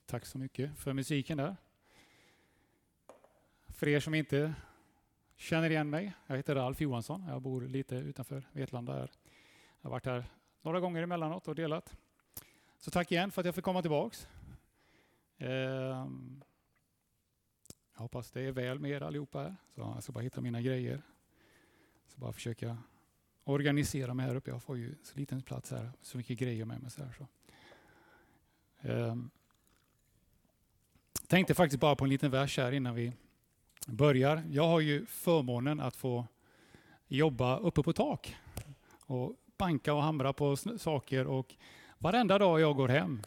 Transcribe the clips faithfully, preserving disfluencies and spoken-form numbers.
Tack så mycket för musiken där. För er som inte känner igen mig, jag heter Ralf Johansson. Jag bor lite utanför Vetlanda här. Jag har varit här några gånger emellanåt och delat. Så tack igen för att jag fick komma tillbaks. Jag hoppas det är väl med er allihopa här. Så jag ska bara hitta mina grejer. Så bara försöka organisera mig här uppe. Jag får ju så liten plats här. Så mycket grejer med mig. Så här, så. Tänkte faktiskt bara på en liten vers här innan vi börjar. Jag har ju förmånen att få jobba uppe på tak. Och banka och hamra på saker. Och varenda dag jag går hem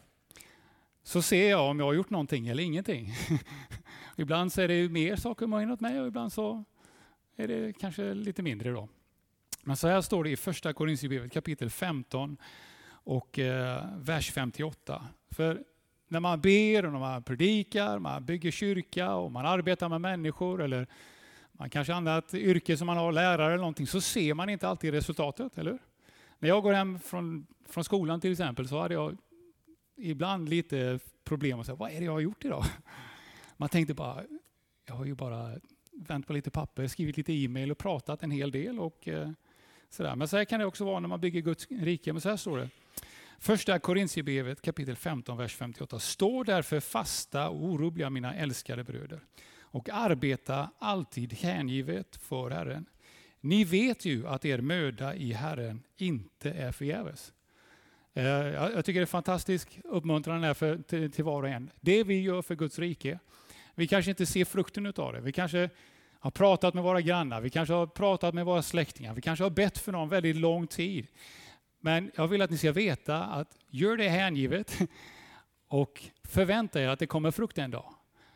så ser jag om jag har gjort någonting eller ingenting. Ibland så är det mer saker man åt mig och ibland så är det kanske lite mindre då. Men så här står det i första Korinthierbrevet kapitel femton och eh, vers femtioåtta. För när man ber och när man predikar, man bygger kyrka och man arbetar med människor eller man kanske har ett yrke som man har, lärare eller någonting, så ser man inte alltid resultatet, eller hur? När jag går hem från, från skolan till exempel så hade jag ibland lite problem att säga, vad är det jag har gjort idag? Man tänkte bara, jag har ju bara vänt på lite papper, skrivit lite e-mail och pratat en hel del och eh, sådär. Men så här kan det också vara när man bygger Guds rike. Men så här står det. Första Korinthierbrevet kapitel femton, vers femtioåtta. Stå därför fasta och orubbliga, mina älskade bröder, och arbeta alltid hängivet för Herren. Ni vet ju att er möda i Herren inte är förgäves. Eh, jag, jag tycker det är fantastiskt uppmuntrande här för, till, till var och en. Det vi gör för Guds rike, vi kanske inte ser frukten av det. Vi kanske har pratat med våra grannar, vi kanske har pratat med våra släktingar, vi kanske har bett för någon väldigt lång tid. Men jag vill att ni ska veta att gör det hängivet och förvänta er att det kommer frukt en dag.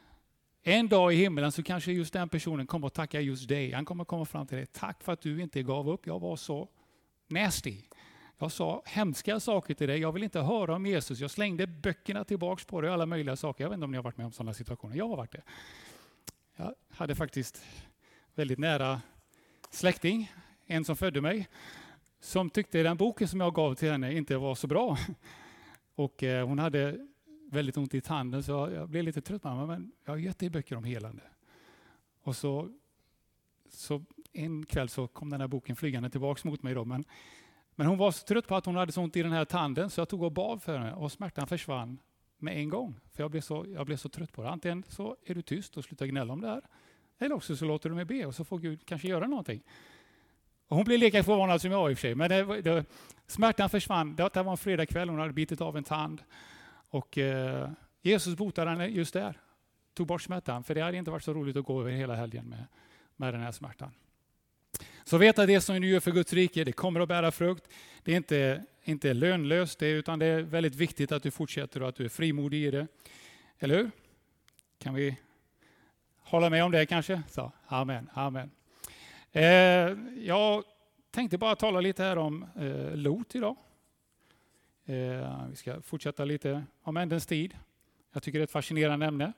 En dag i himlen så kanske just den personen kommer att tacka just dig. Han kommer att komma fram till dig. Tack för att du inte gav upp. Jag var så nasty. Jag sa hemska saker till dig. Jag vill inte höra om Jesus. Jag slängde böckerna tillbaka på dig. Alla möjliga saker. Jag vet inte om ni har varit med om sådana situationer. Jag har varit det. Jag hade faktiskt väldigt nära släkting. En som födde mig. Som tyckte den boken som jag gav till henne inte var så bra. Och eh, hon hade väldigt ont i tanden så jag blev lite trött på henne. Men jag har gett dig böcker om helande. Och så, så en kväll så kom den här boken flygande tillbaka mot mig då. Men, men hon var så trött på att hon hade så ont i den här tanden så jag tog och bad för henne. Och smärtan försvann med en gång. För jag blev så, jag blev så trött på det. Antingen så är du tyst och slutar gnälla om det här. Eller också så låter du mig be och så får Gud kanske göra någonting. Och hon blev lika förvånad som jag i och för sig. Men det, det, smärtan försvann. Det var en fredagkväll. Hon hade bitit av en tand. Och eh, Jesus botade henne just där. Tog bort smärtan. För det hade inte varit så roligt att gå över hela helgen med, med den här smärtan. Så vet att det som ni gör för Guds rike, det kommer att bära frukt. Det är inte, inte lönlöst. Det, utan det är väldigt viktigt att du fortsätter och att du är frimodig i det. Eller hur? Kan vi hålla med om det kanske? Så, amen, amen. Eh, jag tänkte bara tala lite här om eh, Lot idag. Eh, vi ska fortsätta lite om ändens tid. Jag tycker det är ett fascinerande ämne.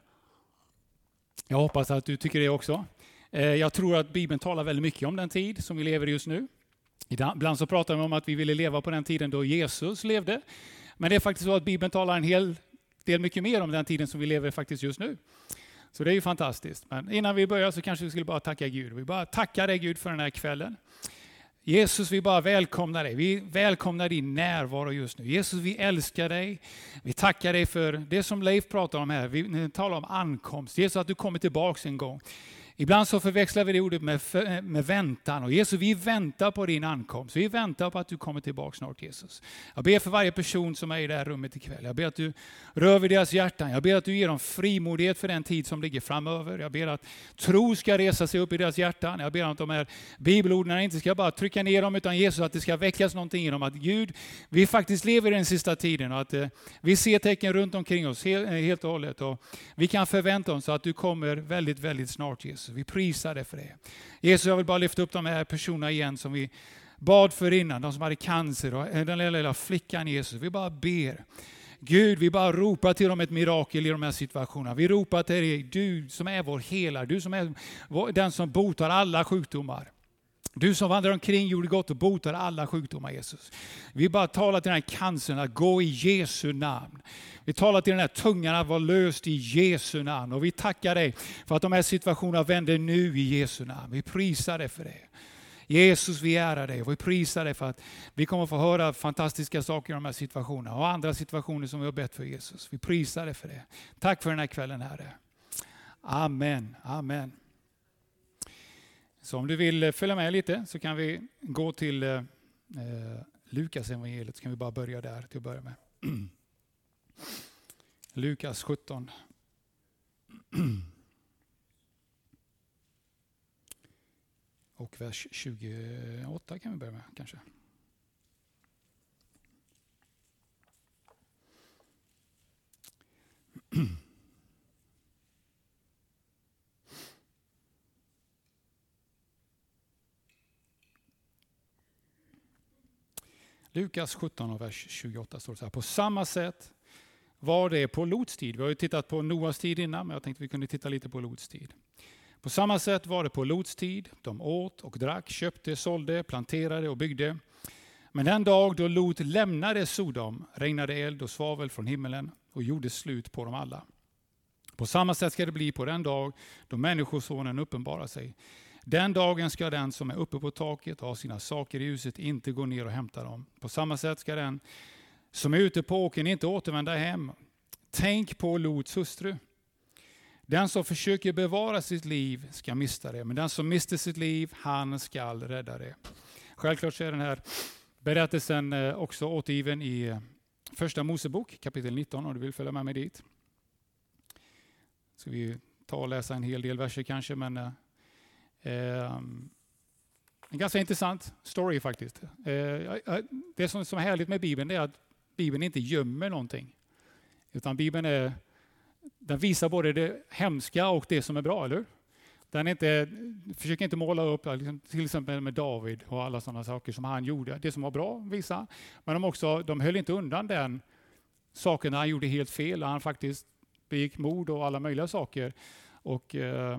Jag hoppas att du tycker det också. Eh, jag tror att Bibeln talar väldigt mycket om den tid som vi lever just nu. Ibland så pratar vi om att vi ville leva på den tiden då Jesus levde. Men det är faktiskt så att Bibeln talar en hel del mycket mer om den tiden som vi lever faktiskt just nu. Så det är ju fantastiskt. Men innan vi börjar så kanske vi skulle bara tacka Gud. Vi bara tackar dig Gud för den här kvällen. Jesus, vi bara välkomnar dig. Vi välkomnar din närvaro just nu. Jesus, vi älskar dig. Vi tackar dig för det som Leif pratar om här. Vi talar om ankomst. Jesus, att du kommer tillbaka en gång. Ibland så förväxlar vi det ordet med, med väntan. Och Jesus, vi väntar på din ankomst. Vi väntar på att du kommer tillbaka snart, Jesus. Jag ber för varje person som är i det här rummet ikväll. Jag ber att du rör vid deras hjärtan. Jag ber att du ger dem frimodighet för den tid som ligger framöver. Jag ber att tro ska resa sig upp i deras hjärtan. Jag ber att de här bibelorden inte ska bara trycka ner dem, utan Jesus, att det ska väckas någonting i dem. Att Gud, vi faktiskt lever i den sista tiden och att eh, vi ser tecken runt omkring oss helt, helt och hållet. Och vi kan förvänta oss att du kommer väldigt, väldigt snart, Jesus. Vi prisar dig för det. Jesus, jag vill bara lyfta upp de här personerna igen som vi bad för innan. De som hade cancer och den lilla, lilla flickan, Jesus. Vi bara ber. Gud, vi bara ropar till dem ett mirakel i de här situationerna. Vi ropar till dig, du som är vår helare. Du som är den som botar alla sjukdomar. Du som vandrar omkring gjorde gott och botade alla sjukdomar, Jesus. Vi bara talar till den här cancern att gå i Jesu namn. Vi talar till den här tungan att vara löst i Jesu namn. Och vi tackar dig för att de här situationerna vänder nu i Jesu namn. Vi prisar dig för det. Jesus, vi ärar dig och vi prisar dig för att vi kommer få höra fantastiska saker i de här situationerna och andra situationer som vi har bett för Jesus. Vi prisar dig för det. Tack för den här kvällen, Herre. Amen, amen. Så om du vill följa med lite så kan vi gå till eh, Lukas evangeliet, så kan vi bara börja där till att börja med. Lukas sjutton. Och vers tjugoåtta kan vi börja med kanske. Lukas sjutton och vers tjugoåtta står det så här. På samma sätt var det på Lots tid. Vi har ju tittat på Noas tid innan, men jag tänkte vi kunde titta lite på Lots tid. På samma sätt var det på Lots tid. De åt och drack, köpte, sålde, planterade och byggde. Men den dag då Lot lämnade Sodom regnade eld och svavel från himmelen och gjorde slut på dem alla. På samma sätt ska det bli på den dag då Människosonen uppenbarar sig. Den dagen ska den som är uppe på taket och har sina saker i huset inte gå ner och hämta dem. På samma sätt ska den som är ute på åkern inte återvända hem. Tänk på Lots hustru. Den som försöker bevara sitt liv ska mista det, men den som mister sitt liv, han ska rädda det. Självklart så är den här berättelsen också återgiven i första Mosebok, kapitel nitton, om du vill följa med mig dit. Ska vi ta och läsa en hel del verser kanske, men eh, en ganska intressant story faktiskt. Eh, det som, som är härligt med Bibeln är att Bibeln inte gömmer någonting, utan Bibeln är Den visar både det hemska och det som är bra, eller hur? Den inte, försöker inte måla upp, till exempel med David och alla sådana saker som han gjorde. Det som var bra visar. Men de, också, de höll inte undan den saken när han gjorde helt fel. Han faktiskt begick mord och alla möjliga saker. Och eh,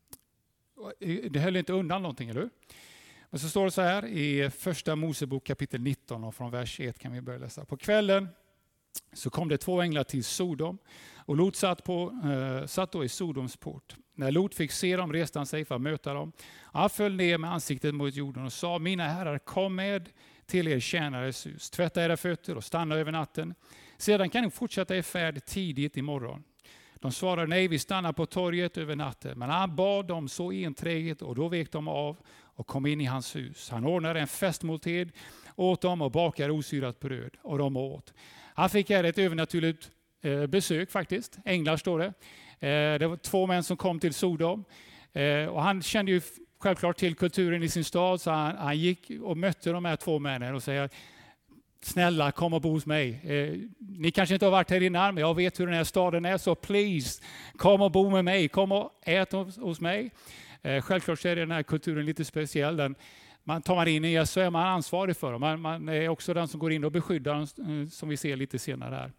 det höll inte undan någonting, eller hur? Men så står det så här i första Mosebok kapitel nitton och från vers ett kan vi börja läsa. På kvällen så kom det två änglar till Sodom och Lot satt, på, eh, satt då i Sodoms port. När Lot fick se dem reste han sig för att möta dem. Han föll ner med ansiktet mot jorden och sa: mina herrar, kom med till er tjänares hus. Tvätta era fötter och stanna över natten. Sedan kan ni fortsätta er färd tidigt imorgon. De svarade: nej, vi stannar på torget över natten. Men han bad dem så enträget och då vek de av och kom in i hans hus. Han ordnade en festmåltid åt dem och bakade osyrat bröd och de åt. Han fick här ett övernaturligt eh, besök faktiskt. Änglar står det. Eh, det var två män som kom till Sodom. Eh, och han kände ju självklart till kulturen i sin stad, så han, han gick och mötte de här två männen och säger: snälla, kom och bo hos mig. Eh, ni kanske inte har varit här innan, men jag vet hur den här staden är, så please, kom och bo med mig. Kom och ät hos, hos mig. Eh, självklart så är den här kulturen lite speciell. Den, man tar man in i så är man ansvarig för dem. Man, man är också den som går in och beskyddar dem, som vi ser lite senare här.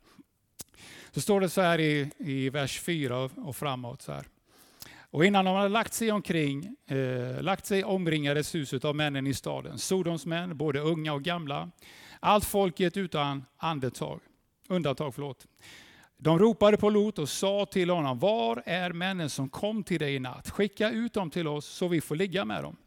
Så står det så här i, i vers fyra och, och framåt så här. Och innan de hade lagt sig omkring, eh, lagt sig omringades huset av männen i staden. Sodoms män, både unga och gamla. Allt folket utan andetag, undantag. Förlåt. De ropade på Lot och sa till honom: var är männen som kom till dig i natt? Skicka ut dem till oss så vi får ligga med dem.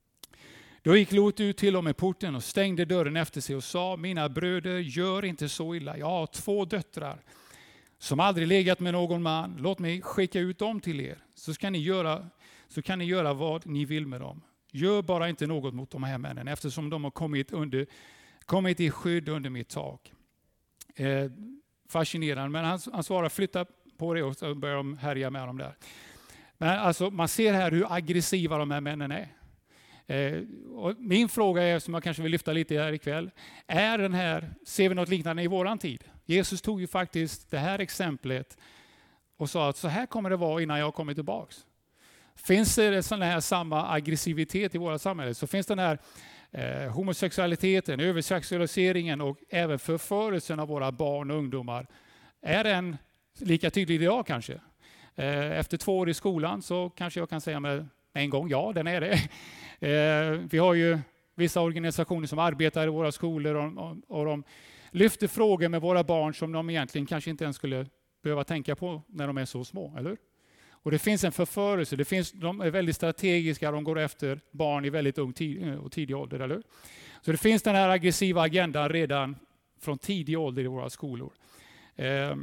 Då gick Lot ut till dem i porten och stängde dörren efter sig och sa: mina bröder, gör inte så illa. Jag har två döttrar som aldrig legat med någon man. Låt mig skicka ut dem till er, så kan ni göra, så kan ni göra vad ni vill med dem. Gör bara inte något mot de här männen, eftersom de har kommit, under, kommit i skydd under mitt tak. Eh, fascinerande, men han, han svarar: flytta på det, och så börjar de härja med dem där. Men alltså, man ser här hur aggressiva de här männen är. Eh, och min fråga är, som jag kanske vill lyfta lite här ikväll, är den här, ser vi något liknande i våran tid? Jesus tog ju faktiskt det här exemplet och sa att så här kommer det vara innan jag kommer tillbaks. Finns det sån här samma aggressivitet i våra samhälle, så finns den här eh, homosexualiteten, översexualiseringen och även förförelsen av våra barn och ungdomar. Är den lika tydlig idag kanske? Eh, efter två år i skolan så kanske jag kan säga med en gång, ja, den är det. Eh, vi har ju vissa organisationer som arbetar i våra skolor och, och, och de lyfter frågor med våra barn som de egentligen kanske inte ens skulle behöva tänka på när de är så små, eller? Och det finns en förförelse, det finns, de är väldigt strategiska, de går efter barn i väldigt ung tid, och tidig ålder, eller? Så det finns den här aggressiva agendan redan från tidig ålder i våra skolor. Eh,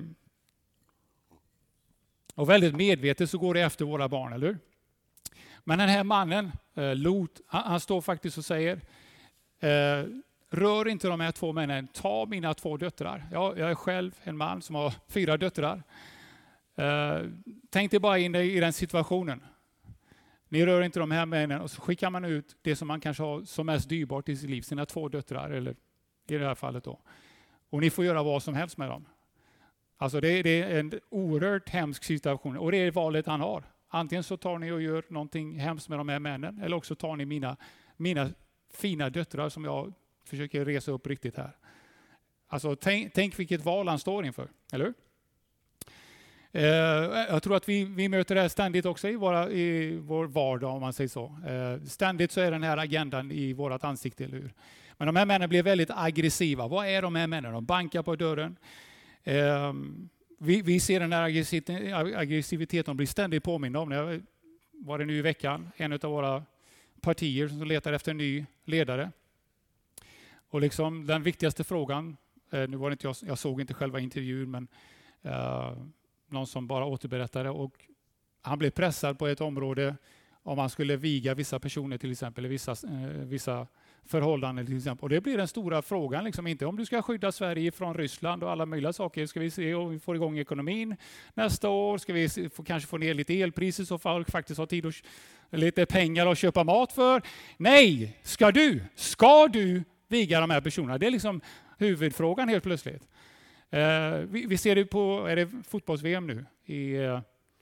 och väldigt medvetet så går det efter våra barn, eller? Men den här mannen, eh, Lot, han, han står faktiskt och säger, eh, rör inte de här två männen, ta mina två döttrar. Jag, jag är själv en man som har fyra döttrar. Eh, tänk dig bara in i den situationen. Ni rör inte de här männen och så skickar man ut det som man kanske har som mest dyrbart i sitt liv, sina två döttrar, eller i det här fallet då. Och ni får göra vad som helst med dem. Alltså det, det är en oerhört hemsk situation och det är valet han har. Antingen så tar ni och gör någonting hemskt med de här männen eller också tar ni mina, mina fina döttrar som jag försöker resa upp riktigt här. Alltså tänk, tänk vilket val han står inför, eller hur? Eh, jag tror att vi, vi möter det här ständigt också i, våra, i vår vardag om man säger så. Eh, ständigt så är den här agendan i vårt ansikte, eller hur? Men de här männen blir väldigt aggressiva. Vad är de här männen? De bankar på dörren. Eh, vi, vi ser den här aggressiviteten blir ständigt påminna om. Det var det nu i veckan. En av våra partier som letar efter en ny ledare. Och liksom den viktigaste frågan, eh, nu var det inte jag, jag såg inte själva intervjun, men eh, någon som bara återberättade. Och han blev pressad på ett område om man skulle viga vissa personer till exempel, vissa, eh, vissa förhållanden till exempel. Och det blir den stora frågan, liksom inte om du ska skydda Sverige från Ryssland och alla möjliga saker. Ska vi se om vi får igång ekonomin nästa år? Ska vi se, få, kanske få ner lite elpriser så folk faktiskt har tid och lite pengar att köpa mat för? Nej, ska du? Ska du viga de här personerna? Det är liksom huvudfrågan helt plötsligt. Eh, vi, vi ser det på, är det fotbolls-V M nu i eh,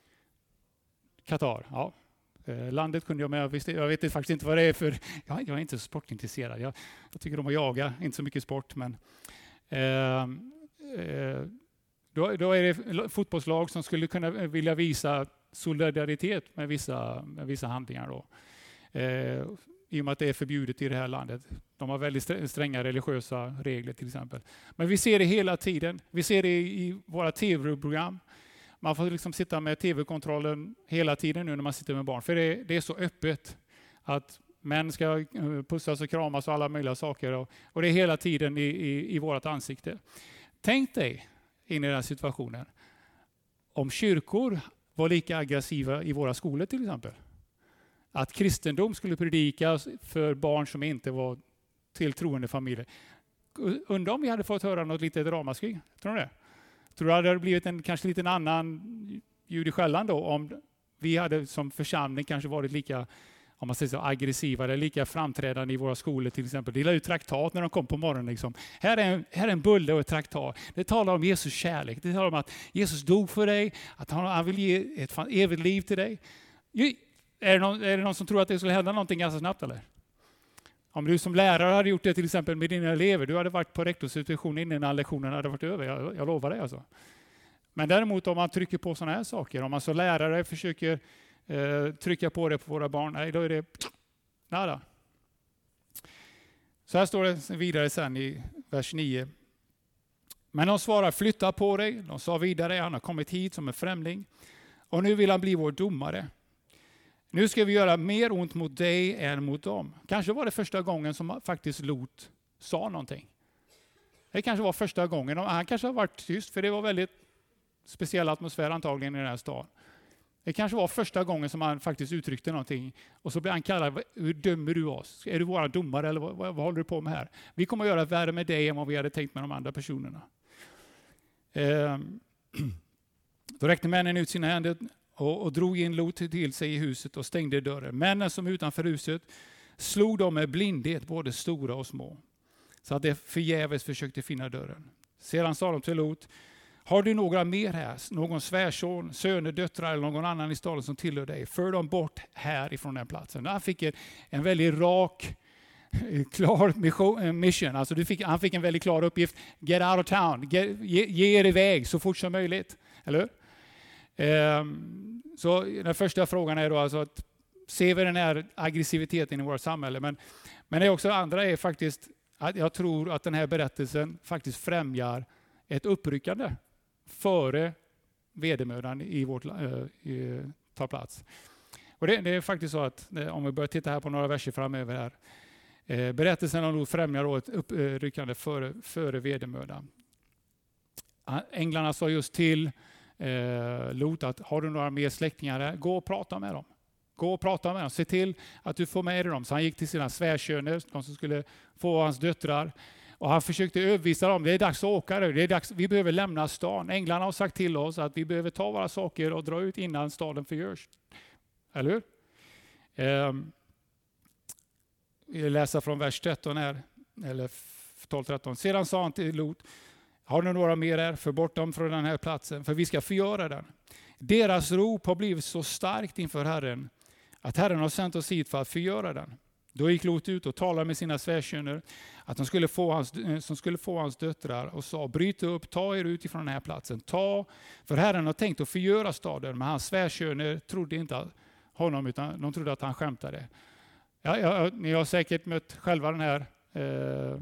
Qatar? Ja. Eh, landet kunde jag med, jag, visste, jag vet faktiskt inte vad det är för, jag, jag är inte så sportintresserad. Jag, jag tycker om att jaga, inte så mycket sport, men eh, eh, då, då är det fotbollslag som skulle kunna vilja visa solidaritet med vissa, med vissa handlingar då. Eh, I och med att det är förbjudet i det här landet. De har väldigt stränga religiösa regler till exempel. Men vi ser det hela tiden. Vi ser det i våra tv-program. Man får liksom sitta med tv-kontrollen hela tiden nu när man sitter med barn. För det, det är så öppet att män ska pussas och kramas och alla möjliga saker. Och, och det är hela tiden i, i, i vårt ansikte. Tänk dig in i den här situationen. Om kyrkor var lika aggressiva i våra skolor till exempel. Att kristendom skulle predikas för barn som inte var till troende familjer. Undrar om vi hade fått höra något litet ramaskri. Tror du det? Tror du att det hade blivit en kanske lite annan ljud i skällan då om vi hade som församling kanske varit lika, om man säger så, aggressiva eller lika framträdande i våra skolor till exempel. Det är ju traktat när de kom på morgonen. Liksom. Här, är en, här är en bulle och ett traktat. Det talar om Jesus kärlek. Det talar om att Jesus dog för dig. Att han, han vill ge ett evigt liv till dig. Är det, någon, är det någon som tror att det skulle hända någonting ganska snabbt eller? Om du som lärare hade gjort det till exempel med dina elever, du hade varit på rektorsinstitution innan lektionen hade varit över, jag, jag lovar det alltså. Men däremot om man trycker på sådana här saker, om man som lärare försöker eh, trycka på det på våra barn, nej då är det nada. Så här står det vidare sen i vers nio. Men de svarar, flytta på dig, de sa vidare, han har kommit hit som en främling och nu vill han bli vår domare. Nu ska vi göra mer ont mot dig än mot dem. Kanske var det första gången som faktiskt Lot sa någonting. Det kanske var första gången. Han kanske har varit tyst för det var väldigt speciell atmosfär antagligen i den här staden. Det kanske var första gången som han faktiskt uttryckte någonting. Och så blev han kallad, hur dömer du oss? Är du våra domare eller vad, vad, vad håller du på med här? Vi kommer att göra värre med dig än vad vi hade tänkt med de andra personerna. Ehm. Då räckte männen ut sina händer och, och drog in Lot till sig i huset och stängde dörren. Männen som utanför huset slog dem med blindhet, både stora och små. Så att de förgäves försökte finna dörren. Sedan sa de till Lot, har du några mer här? Någon svärson, söner, döttrar eller någon annan i staden som tillhör dig? För dem bort här ifrån den platsen. Han fick en, en väldigt rak, klar mission. Alltså du fick, han fick en väldigt klar uppgift. Get out of town. Get, ge, ge er iväg så fort som möjligt. Eller hur? Um, så den första frågan är då alltså att ser vi den här aggressiviteten i vårt samhälle. Men, men det är också andra är faktiskt att jag tror att den här berättelsen faktiskt främjar ett uppryckande före vedermödan i vårt uh, i, tar plats. Och det, det är faktiskt så att om vi börjar titta här på några verser framöver här. Eh, berättelsen om Lot främjar då ett uppryckande före, före vedermödan. Änglarna sa just till eh, Lot att har du några mer släktingar där, gå och prata med dem. Gå och prata med dem. Se till att du får med dig dem. Så han gick till sina svärsöner, de som skulle få hans döttrar. Och han försökte övervisa dem. Det är dags att åka. Det är dags, vi behöver lämna stan. Änglarna har sagt till oss att vi behöver ta våra saker och dra ut innan staden förgörs. Eller hur? Eh, vi läser från vers tretton här. Eller tolv tretton. Sedan sa han till Lot. Har ni några mer här? För bort dem från den här platsen. För vi ska förgöra den. Deras rop har blivit så starkt inför Herren. Att Herren har sänt oss hit för att förgöra den. Då gick Lot ut och talade med sina svärsöner att de skulle få hans, som skulle få hans döttrar och sa, bryt upp, ta er ut ifrån den här platsen. Ta, för Herren har tänkt att förgöra staden, men hans svärsöner trodde inte honom utan de trodde att han skämtade. Ja, ja, ni har säkert mött själva den här eh,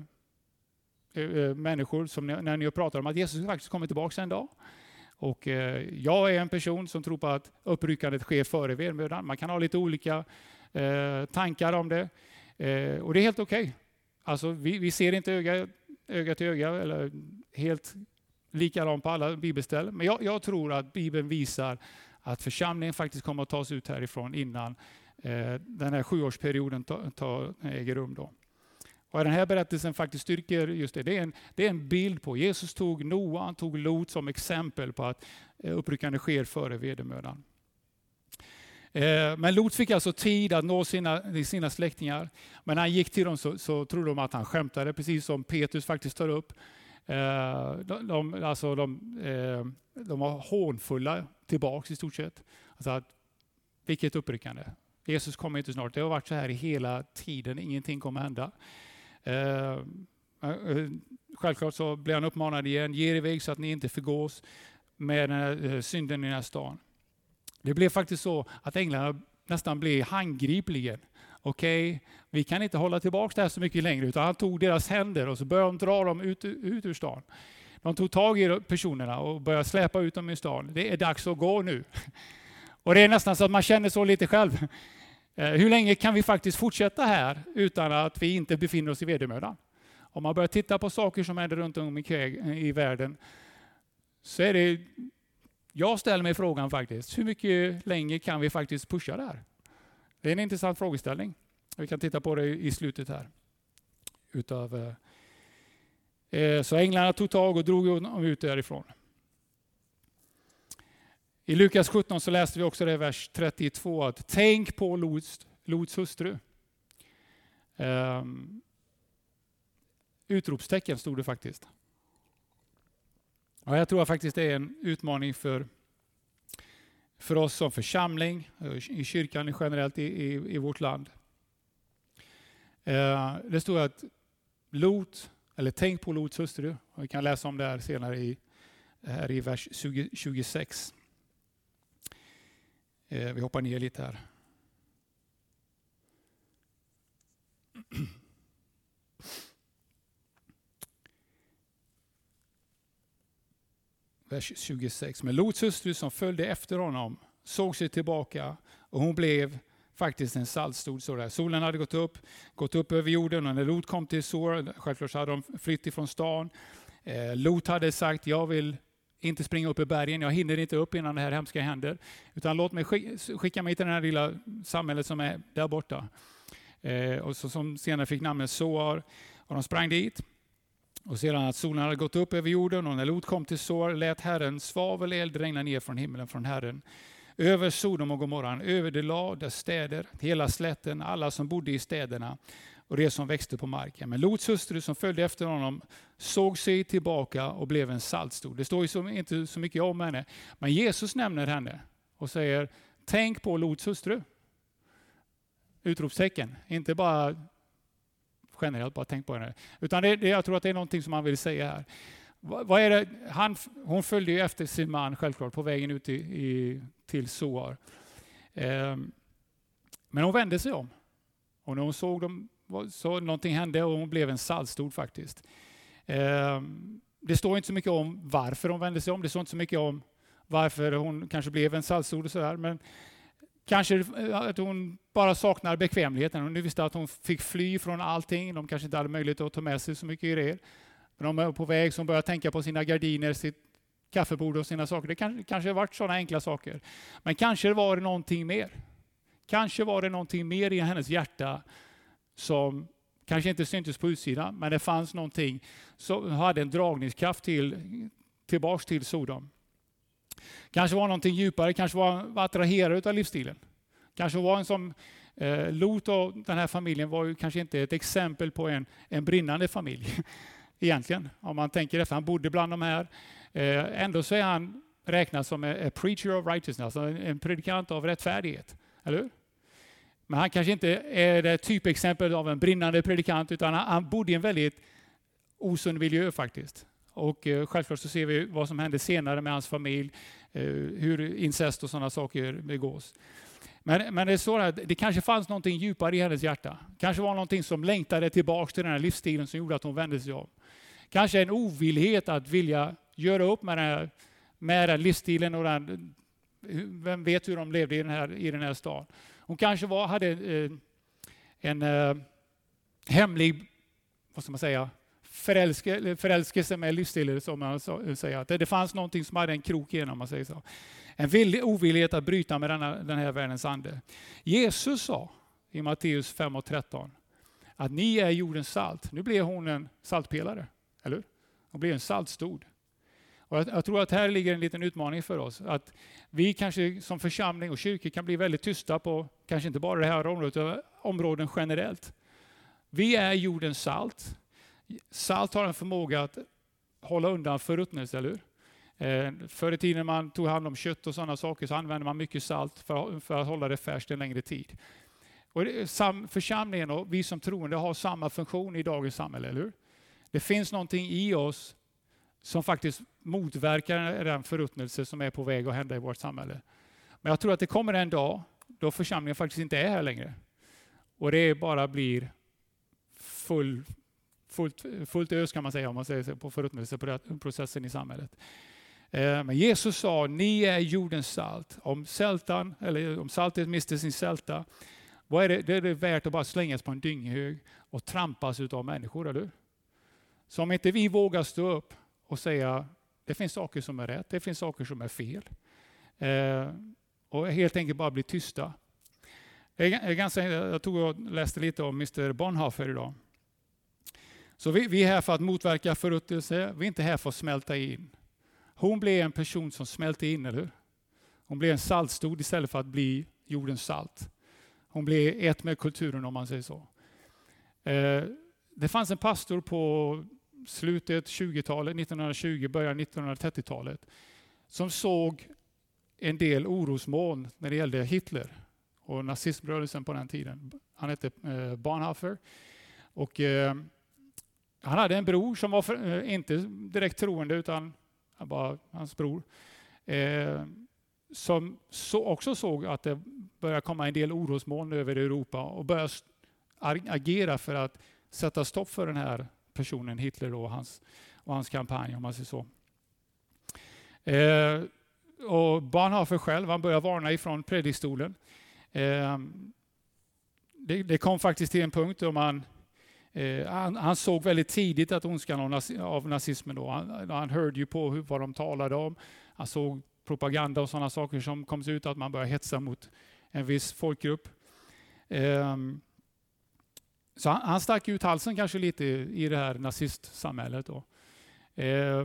eh, människor som ni, när ni pratar om att Jesus faktiskt kommer tillbaka en dag. Och eh, jag är en person som tror på att uppryckandet sker före vedermödan. Man kan ha lite olika eh, tankar om det. Eh, och det är helt okej. Okay. Alltså, vi, vi ser inte öga, öga till öga eller helt likadant på alla bibelställen. Men jag, jag tror att Bibeln visar att församlingen faktiskt kommer att tas ut härifrån innan eh, den här sjuårsperioden ta, ta, äger rum då. Och den här berättelsen faktiskt styrker just det. Det är en, det är en bild på. Jesus tog Noa, han tog Lot som exempel på att uppryckande sker före vedermödan. Eh, men Lot fick alltså tid att nå sina, sina släktingar. Men när han gick till dem så, så trodde de att han skämtade, precis som Petrus faktiskt tar upp. Eh, de, de, alltså de, eh, de var hånfulla tillbaks i stort sett. Alltså att, vilket uppryckande. Jesus kommer inte snart. Det har varit så här i hela tiden. Ingenting kommer hända. Eh, självklart så blir han uppmanad igen. Ge er iväg så att ni inte förgås med den här synden i den här stan. Det blev faktiskt så att änglarna nästan blev handgripligen. Okej, okay, vi kan inte hålla tillbaka det här så mycket längre. Utan han tog deras händer och så började de dra dem ut, ut ur stan. De tog tag i personerna och började släpa ut dem i stan. Det är dags att gå nu. Och det är nästan så att man känner så lite själv. Hur länge kan vi faktiskt fortsätta här utan att vi inte befinner oss i vedermödan? Om man börjar titta på saker som händer runt om i, i världen så är det, jag ställer mig frågan faktiskt, hur mycket längre kan vi faktiskt pusha där? Det är en intressant frågeställning. Vi kan titta på det i slutet här. Utav, eh, så änglarna tog tag och drog ut därifrån. I Lukas sjutton så läste vi också det i vers trettiotvå att tänk på Lots, Lots hustru. Um, utropstecken stod det faktiskt. Och jag tror faktiskt det är en utmaning för, för oss som församling, i kyrkan generellt i, i, i vårt land. Uh, det står att Lot, eller tänk på Lots hustru. Och vi kan läsa om det här senare i, här i vers tjugo, tjugosex. Vi hoppar ner lite här. Vers tjugosex. Men Lots hustru som följde efter honom såg sig tillbaka och hon blev faktiskt en saltstod. Så där. Solen hade gått upp, gått upp över jorden och när Lot kom till Sor, självklart hade de flytt ifrån stan. Eh, Lot hade sagt, jag vill inte springa upp i bergen, jag hinner inte upp innan det här hemska händer. Utan låt mig skicka mig till det här lilla samhället som är där borta. Eh, och så, som senare fick namnet Soar. Och de sprang dit. Och sedan att solen hade gått upp över jorden och när Lot kom till Soar lät Herren svaveleld regna ner från himlen från Herren. Över Sodom och Gomorra, över det lag, dess städer, hela slätten, alla som bodde i städerna och det som växte på marken. Men Lots hustru som följde efter honom såg sig tillbaka och blev en saltstod. Det står ju så, inte så mycket om henne. Men Jesus nämner henne och säger, tänk på Lots hustru. Utropstecken. Inte bara generellt, bara tänk på henne. Utan det, det, jag tror att det är någonting som han vill säga här. Vad, vad är det? Han, hon följde ju efter sin man självklart på vägen ut i, i, till Soar. Eh, Men hon vände sig om. Och när hon såg dem så någonting hände och hon blev en saltstod faktiskt. Eh, det står inte så mycket om varför hon vände sig om. Det står inte så mycket om varför hon kanske blev en saltstod och sådär. Men kanske att hon bara saknar bekvämligheten. Hon visste att hon fick fly från allting. De kanske inte hade möjlighet att ta med sig så mycket grejer. Men de är på väg som börjar tänka på sina gardiner, sitt kaffebord och sina saker. Det kanske, kanske har varit sådana enkla saker. Men kanske var det någonting mer. Kanske var det någonting mer i hennes hjärta som kanske inte syntes på utsidan. Men det fanns någonting som hade en dragningskraft till, tillbaks till Sodom. Kanske var någonting djupare, kanske var, var attraherad av livsstilen. Kanske var en som eh, Lot och den här familjen var ju kanske inte ett exempel på en, en brinnande familj. Egentligen, om man tänker efter. Han bodde bland de här. Eh, ändå så är han räknad som a preacher of righteousness, alltså en predikant av rättfärdighet. Eller hur? Men han kanske inte är det typexempel av en brinnande predikant, utan han, han bodde i en väldigt osund miljö faktiskt. Och eh, självklart så ser vi vad som hände senare med hans familj, eh, hur incest och sådana saker begås. Men, men det är så att det kanske fanns någonting djupare i hennes hjärta. Kanske var någonting som längtade tillbaka till den här livsstilen som gjorde att hon vände sig om. Kanske en ovillighet att vilja göra upp med den här, med den livsstilen och den, vem vet hur de levde i den här, i den här staden. Hon kanske var, hade eh, en eh, hemlig, vad ska man säga, förälske, förälskelse med livsstilen, som man säger. Att det, det fanns någonting som hade en krok igenom, om man säger så. En vill, ovillighet att bryta med denna, den här världens ande. Jesus sa i Matteus fem och tretton att ni är jordens salt. Nu blir hon en saltpelare, eller hur? Hon blir en saltstod. Och jag, jag tror att här ligger en liten utmaning för oss. Att vi kanske som församling och kyrkor kan bli väldigt tysta på, kanske inte bara det här området, utan områden generellt. Vi är jordens salt. Salt har en förmåga att hålla undan förruttnelse, eller hur? Eh, förr i tiden när man tog hand om kött och sådana saker så använde man mycket salt för, för att hålla det färskt en längre tid. Och det, sam, församlingen och vi som troende har samma funktion i dagens samhälle, eller hur? Det finns någonting i oss som faktiskt motverkar den förruttnelse som är på väg att hända i vårt samhälle. Men jag tror att det kommer en dag då församlingen faktiskt inte är här längre. Och det bara blir full, fullt, fullt ös kan man säga, om man säger så, på förruttnelseprocessen i samhället. Men Jesus sa, ni är jordens salt. Om sältan, eller om saltet mister sin sälta, vad är det? Det är det värt att bara slängas på en dynghög och trampas av människor, eller hur? Så om inte vi vågar stå upp och säga, det finns saker som är rätt, det finns saker som är fel. Eh, och helt enkelt bara bli tysta. Jag, är ganska, jag tog och läste lite om mister Bonhoeffer idag. Så vi, vi är här för att motverka förruttelse, vi är inte här för att smälta in. Hon blev en person som smälte in, eller hur? Hon blev en saltstod istället för att bli jordens salt. Hon blev ett med kulturen, om man säger så. Eh, det fanns en pastor på slutet tjugotalet, nittonhundratjugo, början nittonhundratrettiotalet, som såg en del orosmoln när det gällde Hitler och nazismrörelsen på den tiden. Han hette eh, Bonhoeffer. Och eh, han hade en bror som var för, eh, inte direkt troende, utan bara hans bror, eh, som så, också såg att det började komma en del orosmoln över Europa och började agera för att sätta stopp för den här personen, Hitler och hans, och hans kampanj, om man säger så. Eh, och Bonhoeffer själv, han började varna ifrån predikstolen. Eh, det, det kom faktiskt till en punkt då man Eh, han, han såg väldigt tidigt att ondskan av, nazi, av nazismen då. Han, han hörde ju på hur, vad de talade om. Han såg propaganda och sådana saker som kom ut, att man började hetsa mot en viss folkgrupp. Eh, så han, han stack ut halsen kanske lite i, i det här nazistsamhället då. Eh,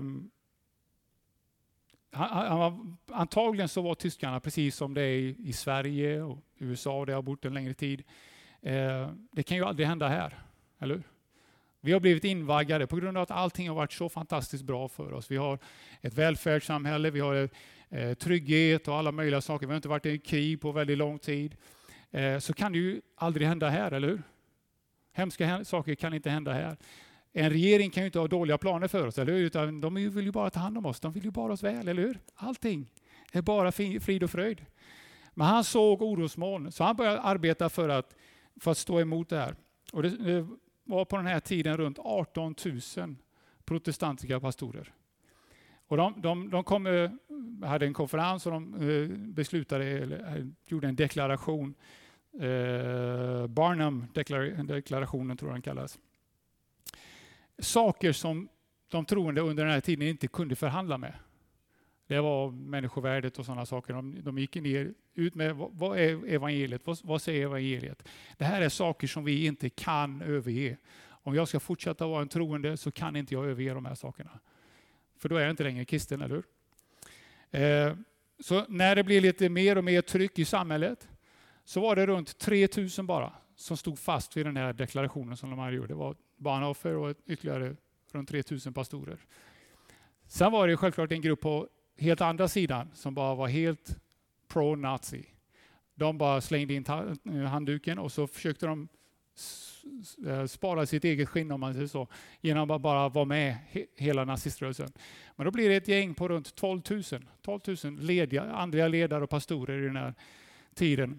han, han var, antagligen så var tyskarna precis som det är i, i Sverige och U S A, där jag har bott en längre tid. Eh, det kan ju aldrig hända här. Eller? Vi har blivit invaggade på grund av att allting har varit så fantastiskt bra för oss. Vi har ett välfärdssamhälle, vi har eh, trygghet och alla möjliga saker. Vi har inte varit i krig på väldigt lång tid. Eh, så kan det ju aldrig hända här, eller hur? Hemska saker kan inte hända här. En regering kan ju inte ha dåliga planer för oss, eller hur? Utan de vill ju bara ta hand om oss. De vill ju bara oss väl, eller hur? Allting är bara frid och fröjd. Men han såg orosmoln, så han började arbeta för att, för att stå emot det här. Och det, det var på den här tiden runt arton tusen protestantiska pastorer. Och de, de, de kom, hade en konferens och de beslutade, eller gjorde en deklaration. Eh, Barnum-deklarationen tror jag den kallas. Saker som de troende under den här tiden inte kunde förhandla med. Det var människovärdet och sådana saker. De, de gick ner ut med vad, vad är evangeliet? Vad, vad säger evangeliet? Det här är saker som vi inte kan överge. Om jag ska fortsätta vara en troende så kan inte jag överge de här sakerna. För då är jag inte längre kristen, eller hur? Eh, så när det blir lite mer och mer tryck i samhället så var det runt tre tusen bara som stod fast vid den här deklarationen som de hade gjort. Det var Bonhoeffer och ytterligare runt tre tusen pastorer. Sen var det självklart en grupp på helt andra sidan som bara var helt pro-nazi. De bara slängde in handduken och så försökte de spara sitt eget skinn om man säger så, genom att bara vara med he- hela naziströrelsen. Men då blir det ett gäng på runt tolv tusen, tolv tusen lediga, andliga ledare och pastorer i den här tiden.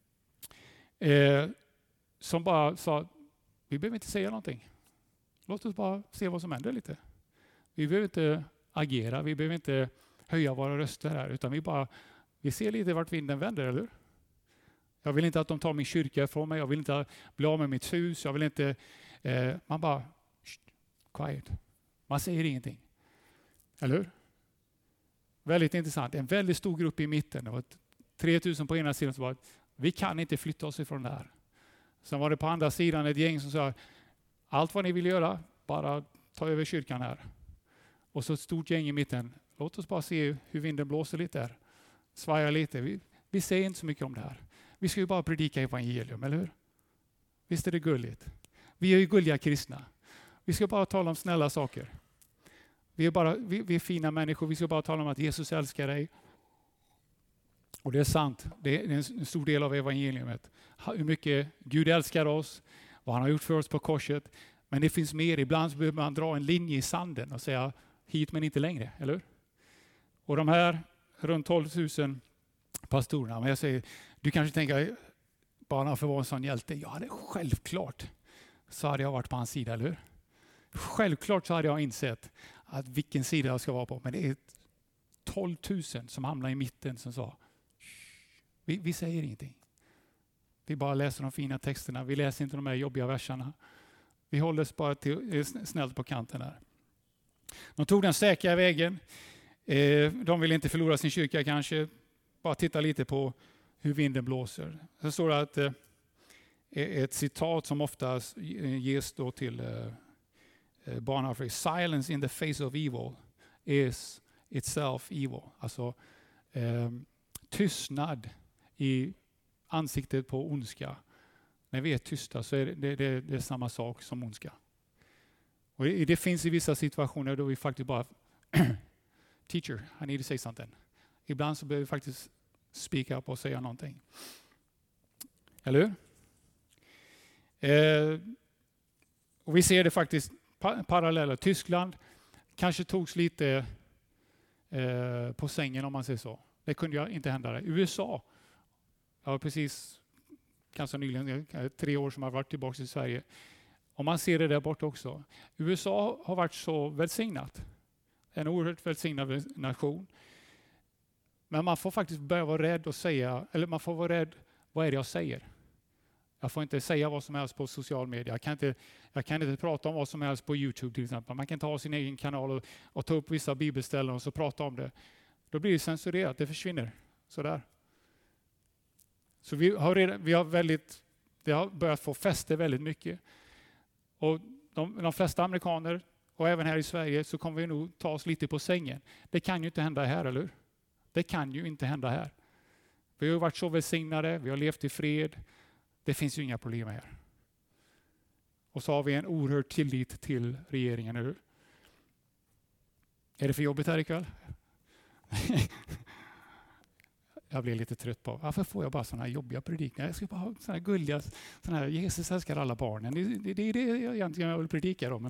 Eh, som bara sa, vi behöver inte säga någonting. Låt oss bara se vad som händer lite. Vi behöver inte agera, vi behöver inte höja våra röster här, utan vi bara, vi ser lite vart vinden vänder, eller? Jag vill inte att de tar min kyrka ifrån mig, jag vill inte bli av med mitt hus, jag vill inte, eh, man bara, quiet. Man säger ingenting. Eller hur? Väldigt intressant. En väldigt stor grupp i mitten. Det var tre tusen på ena sidan som var, vi kan inte flytta oss ifrån det här. Sen var det på andra sidan ett gäng som sa, allt vad ni vill göra, bara ta över kyrkan här. Och så ett stort gäng i mitten. Låt oss bara se hur vinden blåser lite här. Svaja lite. Vi, vi säger inte så mycket om det här. Vi ska ju bara predika evangelium, eller hur? Visst är det gulligt? Vi är ju gulliga kristna. Vi ska bara tala om snälla saker. Vi är, bara, vi, vi är fina människor. Vi ska bara tala om att Jesus älskar dig. Och det är sant. Det är en stor del av evangeliumet. Hur mycket Gud älskar oss. Vad han har gjort för oss på korset. Men det finns mer. Ibland så behöver man dra en linje i sanden och säga hit men inte längre, eller hur? Och de här runt tolv tusen pastorerna, men jag säger, du kanske tänker, bara för att vara en sån hjälte, ja det är självklart så hade jag varit på hans sida, eller hur? Självklart så hade jag insett att vilken sida jag ska vara på, men det är tolv tusen som hamnar i mitten som sa, vi, vi säger ingenting. Vi bara läser de fina texterna, vi läser inte de här jobbiga verserna. Vi håller oss bara till, snällt på kanten här. De tog den säkra vägen. De vill inte förlora sin kyrka kanske. Bara titta lite på hur vinden blåser. Så står det att ett citat som oftast ges då till Bonhoeffer. Silence in the face of evil is itself evil. Alltså eh, tystnad i ansiktet på ondska. När vi är tysta så är det, det, det är samma sak som ondska. Och det, det finns i vissa situationer då vi faktiskt bara teacher, I need to say something. Ibland så behöver vi faktiskt speak up och säga någonting. Eller hur? Eh, och vi ser det faktiskt pa- parallella. Tyskland kanske togs lite eh, på sängen om man säger så. Det kunde ju inte hända där. U S A, jag har precis ganska nyligen, tre år som har varit tillbaka i Sverige. Om man ser det där borta också. U S A har varit så välsignat. En oerhört välsignad nation. Men man får faktiskt börja vara rädd och säga, eller man får vara rädd, vad är det jag säger? Jag får inte säga vad som helst på social media. Jag kan inte, jag kan inte prata om vad som helst på YouTube till exempel. Man kan inte ha sin egen kanal och, och ta upp vissa bibelställen och så prata om det. Då blir det censurerat, det försvinner. Sådär. Så vi har, redan, vi har väldigt, det har börjat få fäste väldigt mycket. Och de, de flesta amerikaner, och även här i Sverige, så kommer vi nog ta oss lite på sängen. Det kan ju inte hända här, eller hur? Det kan ju inte hända här. Vi har varit så välsignade, vi har levt i fred. Det finns ju inga problem här. Och så har vi en oerhörd tillit till regeringen, eller hur? Är det för jobbigt här ikväll? Jag blir lite trött på, varför får jag bara sådana här jobbiga predikningar? Jag ska bara ha sådana här gulliga, sådana här, Jesus älskar alla barnen. Det är det, det, det jag egentligen vill predika om. Men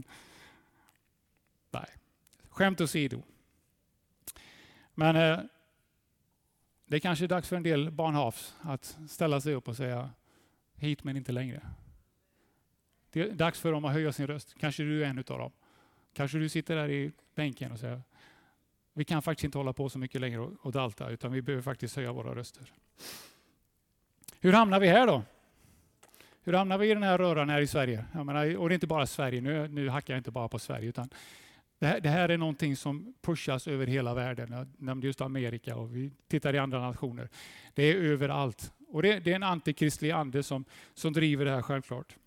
nej, skämt åsido. Men eh, Det är kanske dags för en del barnhavs att ställa sig upp och säga hit men inte längre. Det är dags för dem att höja sin röst. Kanske du är en utav dem. Kanske du sitter där i bänken och säger vi kan faktiskt inte hålla på så mycket längre och, och dalta, utan vi behöver faktiskt höja våra röster. Hur hamnar vi här då? Hur hamnar vi i den här röran här i Sverige? Jag menar, och det är inte bara Sverige, nu, nu hackar jag inte bara på Sverige, utan det här, det här är någonting som pushas över hela världen. Jag nämnde just Amerika och vi tittar i andra nationer. Det är överallt. Och det, det är en antikristlig ande som, som driver det här självklart.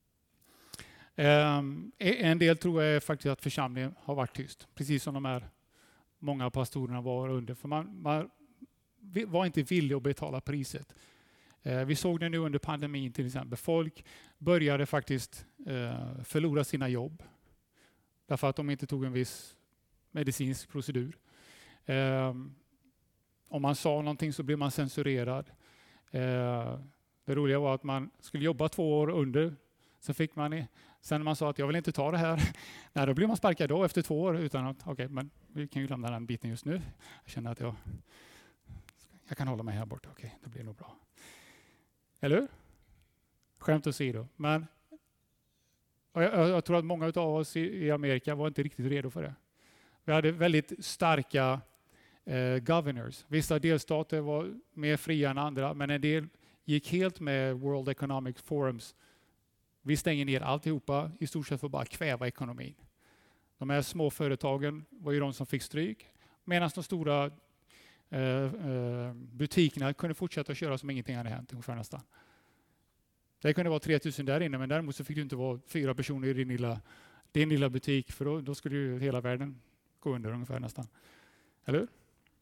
Um, en del tror jag är faktiskt att församlingen har varit tyst, precis som de här många pastorerna var under. För man, man var inte villig att betala priset. Uh, vi såg det nu under pandemin till exempel. Folk började faktiskt uh, förlora sina jobb därför att de inte tog en viss medicinsk procedur. Um, om man sa någonting så blev man censurerad. Uh, det roliga var att man skulle jobba två år under. Så fick man i, sen när man sa att jag vill inte ta det här, nej, då blev man sparkad då efter två år utan att, okej, okay, men vi kan ju lämna den biten just nu. Jag känner att jag, jag kan hålla mig här borta, okej, okay, det blir nog bra. Eller hur? Skämt åsido. Men jag, jag, jag tror att många av oss i, i Amerika var inte riktigt redo för det. Vi hade väldigt starka eh, governors. Vissa delstater var mer fria än andra, men en del gick helt med World Economic Forums. Vi stänger ner alltihopa i stort sett för att bara kväva ekonomin. De här små företagen var ju de som fick stryk. Medan de stora eh, eh, butikerna kunde fortsätta köra som ingenting hade hänt ungefär nästan. Det kunde vara tre tusen där inne, men däremot så fick det inte vara fyra personer i din lilla, din lilla butik. För då, då skulle ju hela världen gå under ungefär nästan. Eller hur?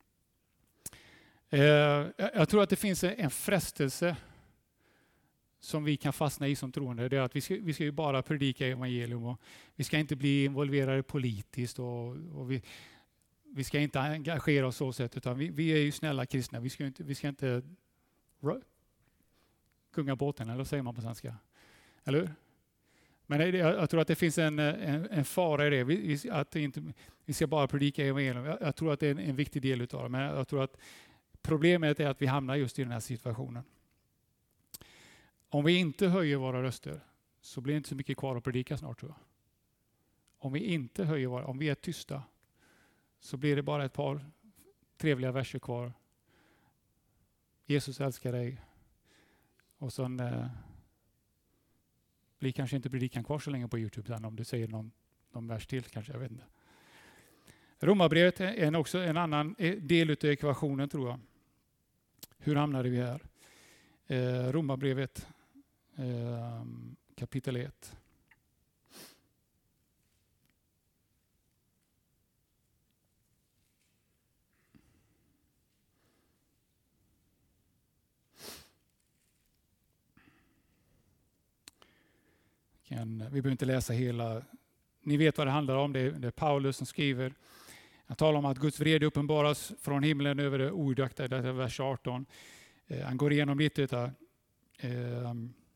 Eh, jag tror att det finns en frestelse som vi kan fastna i som troende, det är att vi ska, vi ska ju bara predika evangelium och vi ska inte bli involverade politiskt och, och vi, vi ska inte engagera oss så sätt, utan vi, vi är ju snälla kristna. Vi ska inte, vi ska inte gunga båten, eller vad säger man på svenska? Eller hur? Men jag, jag tror att det finns en, en, en fara i det, vi, att inte, vi ska bara predika evangelium. Jag, jag tror att det är en, en viktig del utav det, men jag tror att problemet är att vi hamnar just i den här situationen. Om vi inte höjer våra röster så blir det inte så mycket kvar att predika snart, tror jag. Om vi inte höjer våra, om vi är tysta så blir det bara ett par trevliga verser kvar. Jesus älskar dig. Och sen eh, blir kanske inte predikan kvar så länge på YouTube sen om du säger någon, någon vers till kanske, jag vet inte. Romarbrevet är en, också en annan del av ekvationen, tror jag. Hur hamnade vi här? Eh, Romarbrevet eh, kapitel ett. Kan, vi behöver inte läsa hela. Ni vet vad det handlar om. Det är, det är Paulus som skriver. Han talar om att Guds vrede uppenbaras från himlen över det oudaktade. Det är vers arton. Eh, han går igenom lite av eh,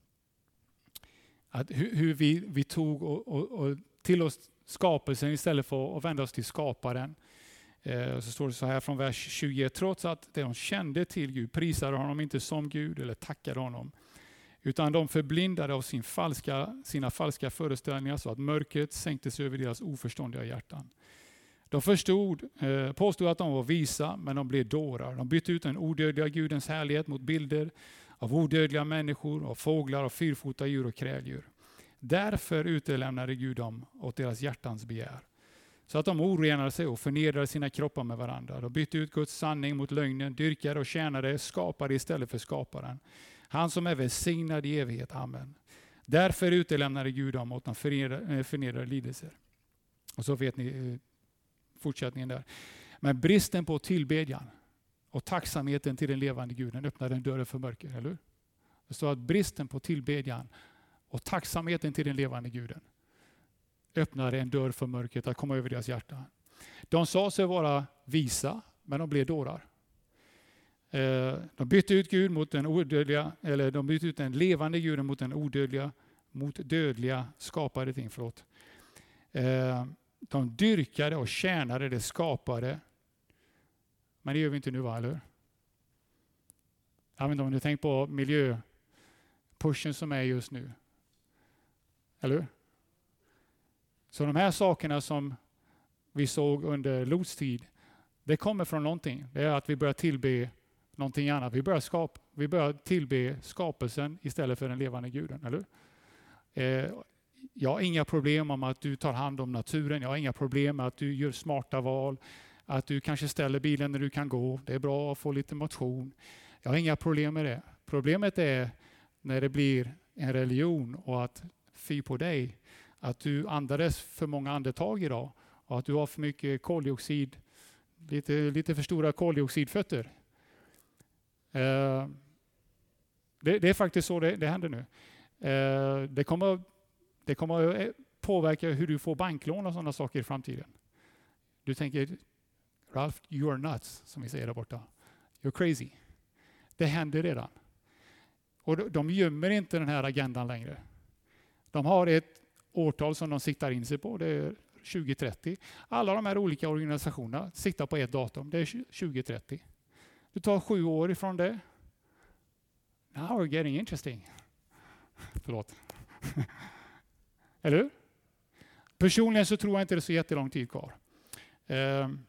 att hur, hur vi, vi tog och, och, och till oss skapelsen istället för att vända oss till skaparen. Eh, så står det så här från vers tjugo. Trots att de kände till Gud prisade honom inte som Gud eller tackade honom. Utan de förblindade av sin falska, sina falska föreställningar så att mörkret sänktes över deras oförståndiga hjärtan. De förstod, eh, påstod att de var visa, men de blev dårar. De bytte ut den odödliga Gudens härlighet mot bilder av odödliga människor, av fåglar, av fyrfota djur och kräldjur. Därför utelämnade Gud dem åt deras hjärtans begär. Så att de orenade sig och förnedrade sina kroppar med varandra. De bytte ut Guds sanning mot lögnen, dyrkade och tjänade, skapade istället för skaparen. Han som är välsignad i evighet. Amen. Därför utelämnade Gud dem åt de förnedrade, förnedrade lidelser. Och så vet ni fortsättningen där. Men bristen på tillbedjan och tacksamheten till den levande Guden öppnade en dörr för mörker, eller hur? Det står att bristen på tillbedjan och tacksamheten till den levande Guden öppnade en dörr för mörkret att komma över deras hjärta. De sa sig vara visa, men de blev dårar. De bytte ut Gud mot den odödliga, eller de bytte ut den levande Guden mot den odödliga, mot dödliga skapade ting, förlåt. De dyrkade och tjänade det skapade. Men det gör vi inte nu, va, eller? Jag vet inte om ni tänkt på miljöpushen som är just nu. Eller hur? Så de här sakerna som vi såg under Lots tid, det kommer från någonting. Det är att vi börjar tillbe någonting annat. Vi börjar, skapa, vi börjar tillbe skapelsen istället för den levande guden. Eller? Eh, jag har inga problem om att du tar hand om naturen. Jag har inga problem med att du gör smarta val. Att du kanske ställer bilen när du kan gå. Det är bra att få lite motion. Jag har inga problem med det. Problemet är när det blir en religion och att fy på dig. Att du andades för många andetag idag. Och att du har för mycket koldioxid. Lite, lite för stora koldioxidfötter. Eh, det, det är faktiskt så det, det händer nu. Eh, det, kommer, det kommer att påverka hur du får banklån och sådana saker i framtiden. Du tänker, Ralph, you are nuts, som vi säger där borta. You're crazy. Det händer redan. Och de, de gömmer inte den här agendan längre. De har ett årtal som de siktar in sig på. Det är tjugo trettio. Alla de här olika organisationerna siktar på ett datum. Det är tjugo trettio. Du tar sju år ifrån det. Now we're getting interesting. Förlåt. Eller hur? Personligen så tror jag inte det är så jättelång tid kvar. Um,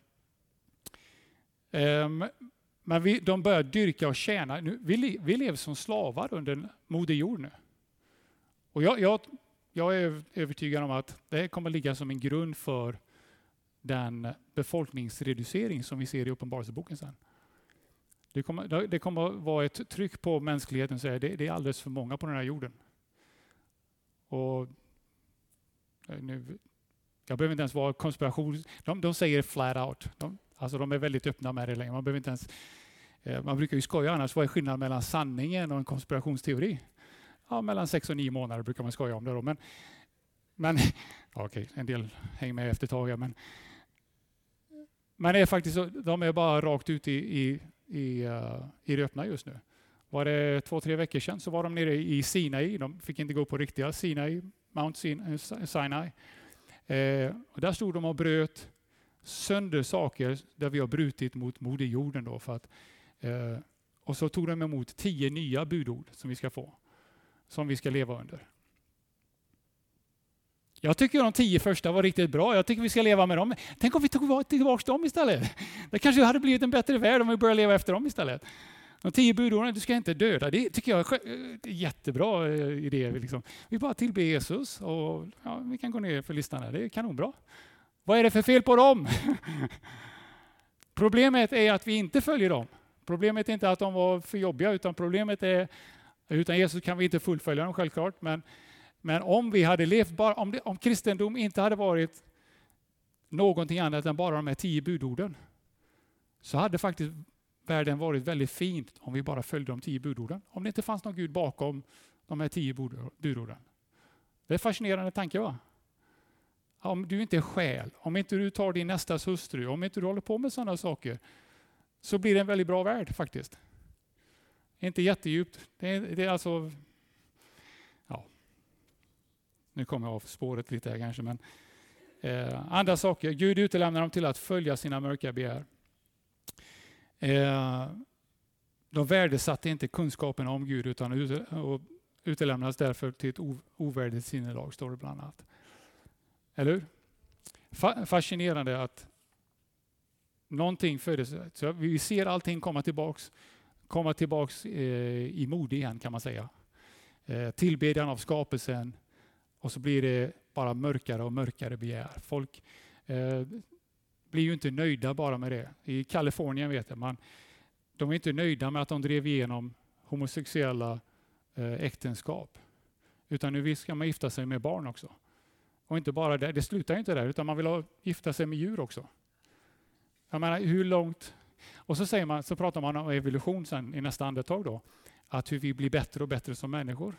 um, men vi, de börjar dyrka och tjäna. Nu, vi, vi lever som slavar under Moder Jord nu. Och jag, jag, jag är övertygad om att det kommer ligga som en grund för den befolkningsreducering som vi ser i Uppenbarelseboken sen. Det kommer, det kommer vara ett tryck på mänskligheten att säga det, det är alldeles för många på den här jorden. Och nu, jag behöver inte ens vara konspiration. De, de säger flat out. De, alltså de är väldigt öppna med det längre. Man behöver inte ens, man brukar ju skoja annars. Vad är skillnaden mellan sanningen och en konspirationsteori? Ja, mellan sex och nio månader brukar man skoja om det då. Men, men okej, en del hänger med efter ett tag. Men, men det är faktiskt så, de är bara rakt ut i, i I, uh, i det öppna just nu. Var det två, tre veckor sedan så var de nere i Sinai. De fick inte gå på riktiga Sinai, Mount Sinai. Eh, och där stod de och bröt sönder saker där vi har brutit mot Moder Jorden. Då för att, eh, och så tog de emot tio nya budord som vi ska få. Som vi ska leva under. Jag tycker de tio första var riktigt bra. Jag tycker vi ska leva med dem. Tänk om vi tog tillbaka dem istället. Det kanske hade blivit en bättre värld om vi började leva efter dem istället. De tio budorden, du ska inte döda. Det tycker jag är en jättebra idé. Liksom. Vi bara tillber Jesus och ja, vi kan gå ner för listan här. Det är kanonbra. Vad är det för fel på dem? Problemet är att vi inte följer dem. Problemet är inte att de var för jobbiga, utan problemet är utan Jesus kan vi inte fullfölja dem självklart. Men Men om vi hade levt bara, om, det, om kristendom inte hade varit någonting annat än bara de här tio budorden, så hade faktiskt världen varit väldigt fint om vi bara följde de tio budorden. Om det inte fanns någon Gud bakom de här tio budorden. Det är en fascinerande tanke, va? Om du inte är själ, om inte du tar din nästas hustru, om inte du håller på med sådana saker, så blir det en väldigt bra värld faktiskt. Inte jättedjupt. Det är, det är alltså... Nu kommer jag av spåret lite här kanske, men eh, andra saker. Gud utelämnar dem till att följa sina mörka begär. Eh, de värdesatte inte kunskapen om Gud utan ut, och utelämnas därför till ett ovärdigt sinnelag, står det bland annat. Eller hur? Fa- fascinerande att någonting föddes. Så vi ser allting komma tillbaks, komma tillbaks eh, i mod igen, kan man säga. Eh, tillbedjan av skapelsen. Och så blir det bara mörkare och mörkare begär. Folk eh, blir ju inte nöjda bara med det. I Kalifornien vet jag, man, de är inte nöjda med att de drev igenom homosexuella eh, äktenskap. Utan nu ska man gifta sig med barn också. Och inte bara det, det slutar inte där, utan man vill ha, gifta sig med djur också. Jag menar, hur långt... Och så, säger man, så pratar man om evolution sen i nästa andetag då. Att hur vi blir bättre och bättre som människor.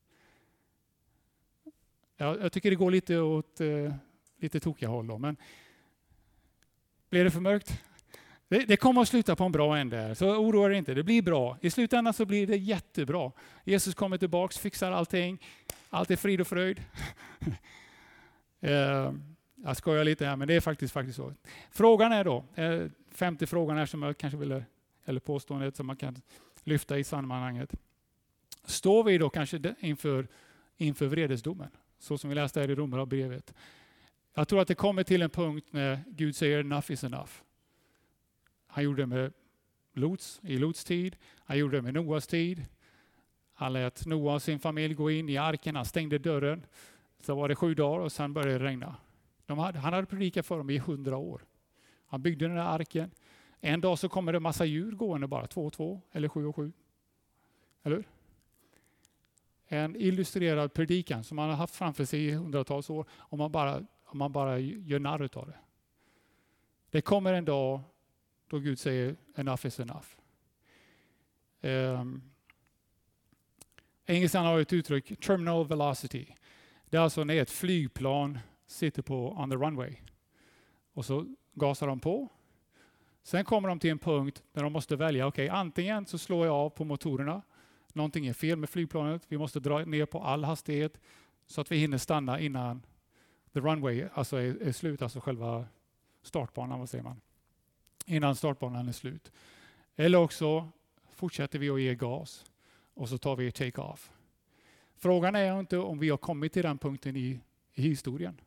Ja, jag tycker det går lite åt eh, lite tokiga håll då, men blir det för mörkt? Det, det kommer att sluta på en bra ände här, så oroa dig inte. Det blir bra. I slutändan så blir det jättebra. Jesus kommer tillbaks, fixar allting. Allt är frid och fröjd. eh, jag skojar lite här, men det är faktiskt, faktiskt så. Frågan är då, eh, femte frågan här som jag kanske vill, eller påståendet som man kan lyfta i sammanhanget. Står vi då kanske inför, inför vredesdomen, så som vi läste här i Romarbrevet? Jag tror att det kommer till en punkt när Gud säger enough is enough. Han gjorde det med Lots, i Lots tid. Han gjorde det med Noas tid. Han lät Noa och sin familj gå in i arken. Han stängde dörren. Så var det sju dagar och sen började det regna. De hade, han hade predikat för dem i hundra år. Han byggde den där arken. En dag så kommer det en massa djur gående bara. Två och två eller sju och sju. Eller hur? En illustrerad predikan som man har haft framför sig i hundratals år. Om man bara, om man bara gör narr av det. Det kommer en dag då Gud säger enough is enough. Um, Engelskan har ett uttryck, terminal velocity. Det är alltså när ett flygplan sitter på on the runway. Och så gasar de på. Sen kommer de till en punkt där de måste välja. Okej, okay, antingen så slår jag av på motorerna. Någonting är fel med flygplanet. Vi måste dra ner på all hastighet så att vi hinner stanna innan the runway alltså är, är slut. Alltså själva startbanan, vad säger man? Innan startbanan är slut. Eller också fortsätter vi att ge gas. Och så tar vi take-off. Frågan är inte om vi har kommit till den punkten i, i historien.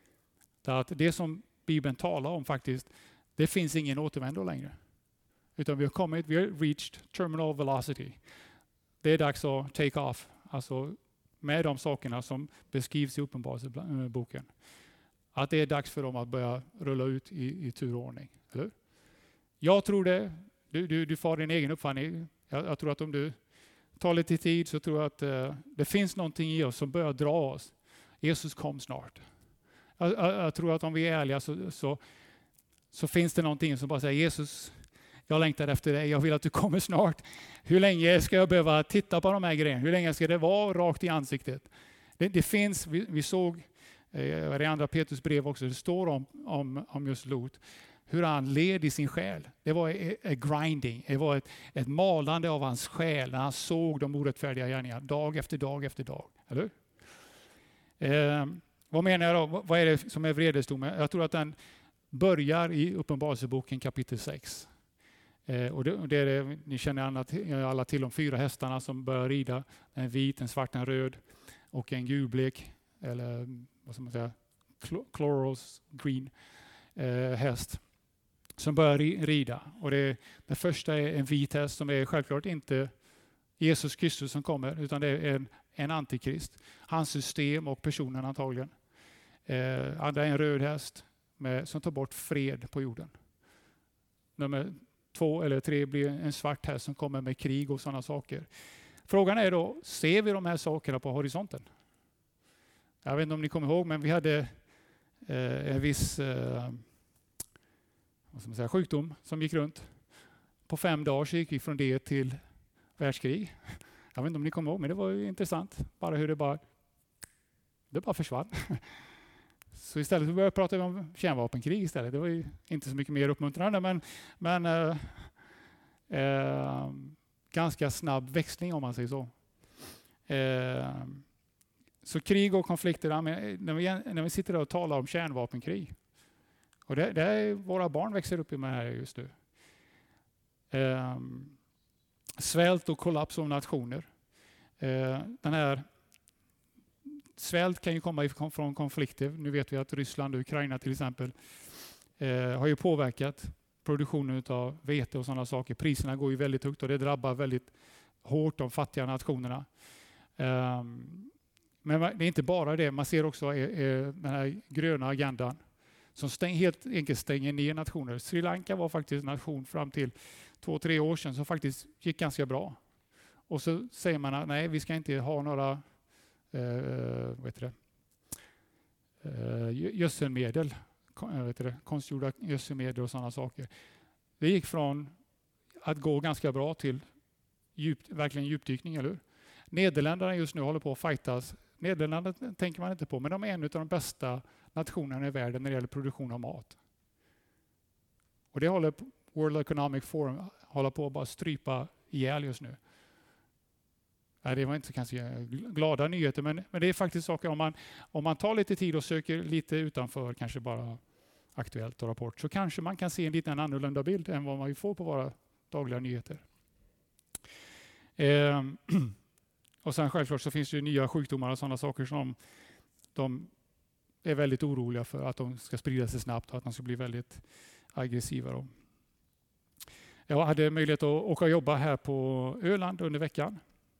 Att det som Bibeln talar om faktiskt, det finns ingen återvändo längre. Utan vi har kommit, vi har reached terminal velocity. Det är dags att take-off. Alltså med de sakerna som beskrivs i Uppenbarelseboken. Att det är dags för dem att börja rulla ut i, i turordning. Eller? Jag tror det. Du, du, du får din egen uppfattning. Jag, jag tror att om du tar lite tid så tror jag att uh, det finns någonting i oss som börjar dra oss. Jesus kom snart. Jag, jag, jag tror att om vi är ärliga så, så, så finns det någonting som bara säger Jesus, jag längtar efter dig. Jag vill att du kommer snart. Hur länge ska jag behöva titta på de här grejerna? Hur länge ska det vara rakt i ansiktet? Det, det finns, vi, vi såg eh, i andra Petrus brev också, det står om, om, om just Lot. Hur han led i sin själ. Det var ett grinding. Det var ett, ett malande av hans själ när han såg de orättfärdiga gärningarna dag efter dag efter dag. Eller hur? Eh, vad menar jag då? Vad är det som är vredesdomen? Jag tror att den börjar i Uppenbarelseboken kapitel sex. Eh, och det, och det är det, ni känner alla till, alla till de fyra hästarna som börjar rida. En vit, en svart, en röd och en gulblek. Eller vad ska man säga? Chloros green eh, häst. Som börjar rida. Och det, det första är en vit häst som är självklart inte Jesus Kristus som kommer. Utan det är en, en antikrist. Hans system och personen antagligen. Eh, andra är en röd häst med, som tar bort fred på jorden. Nummer två eller tre blir en svart häst som kommer med krig och sådana saker. Frågan är då, ser vi de här sakerna på horisonten? Jag vet inte om ni kommer ihåg, men vi hade eh, en viss eh, vad ska man säga, sjukdom som gick runt. På fem dagar så gick vi från det till världskrig. Jag vet inte om ni kommer ihåg, men det var ju intressant. Bara hur det bara, det bara försvann. Så istället så började jag prata om kärnvapenkrig istället. Det var ju inte så mycket mer uppmuntrande, men, men äh, äh, ganska snabb växling om man säger så. Äh, så krig och konflikter, när vi, när vi sitter där och talar om kärnvapenkrig. Och det, det är våra barn växer upp med här just nu. Äh, svält och kollaps av nationer. Äh, den här Svält kan ju komma från konflikter. Nu vet vi att Ryssland och Ukraina till exempel eh, har ju påverkat produktionen av vete och sådana saker. Priserna går ju väldigt högt och det drabbar väldigt hårt de fattiga nationerna. Um, men det är inte bara det. Man ser också eh, eh, den här gröna agendan som stäng, helt enkelt stänger ner nationer. Sri Lanka var faktiskt en nation fram till två, tre år sedan som faktiskt gick ganska bra. Och så säger man att nej, vi ska inte ha några Uh, vad heter det? Uh, gödselmedel, uh, vet det? konstgjorda gödselmedel och sådana saker. Det gick från att gå ganska bra till djup, verkligen djupdykning, eller hur? Nederländerna just nu håller på att fightas. Nederländerna tänker man inte på, men de är en av de bästa nationerna i världen när det gäller produktion av mat. Och det håller World Economic Forum håller på att bara strypa ihjäl just nu. Nej, det var inte kanske glada nyheter, men, men det är faktiskt saker om man, om man tar lite tid och söker lite utanför, kanske bara Aktuellt och Rapport, så kanske man kan se en lite annorlunda bild än vad man får på våra dagliga nyheter. Eh, och sen självklart så finns det ju nya sjukdomar och sådana saker som de är väldigt oroliga för att de ska sprida sig snabbt och att de ska bli väldigt aggressiva. Då. Jag hade möjlighet att åka och jobba här på Öland under veckan.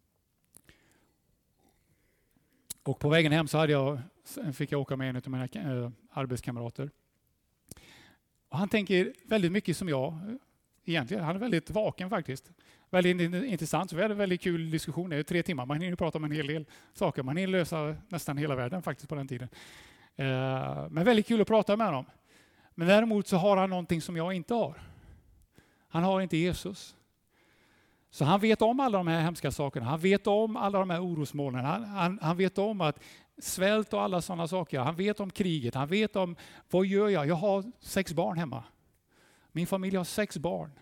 Och på vägen hem så hade jag, fick jag åka med en av mina äh, arbetskamrater. Och han tänker väldigt mycket som jag egentligen. Han är väldigt vaken faktiskt. Väldigt intressant. Så vi hade en väldigt kul diskussion. Det är tre timmar. Man hinner prata om en hel del saker. Man hinner lösa nästan hela världen faktiskt på den tiden. Uh, men väldigt kul att prata med honom. Men däremot så har han någonting som jag inte har. Han har inte Jesus. Så han vet om alla de här hemska sakerna. Han vet om alla de här orosmolnen. Han, han, han vet om att svält och alla sådana saker. Han vet om kriget. Han vet om, vad gör jag? Jag har sex barn hemma. Min familj har sex barn.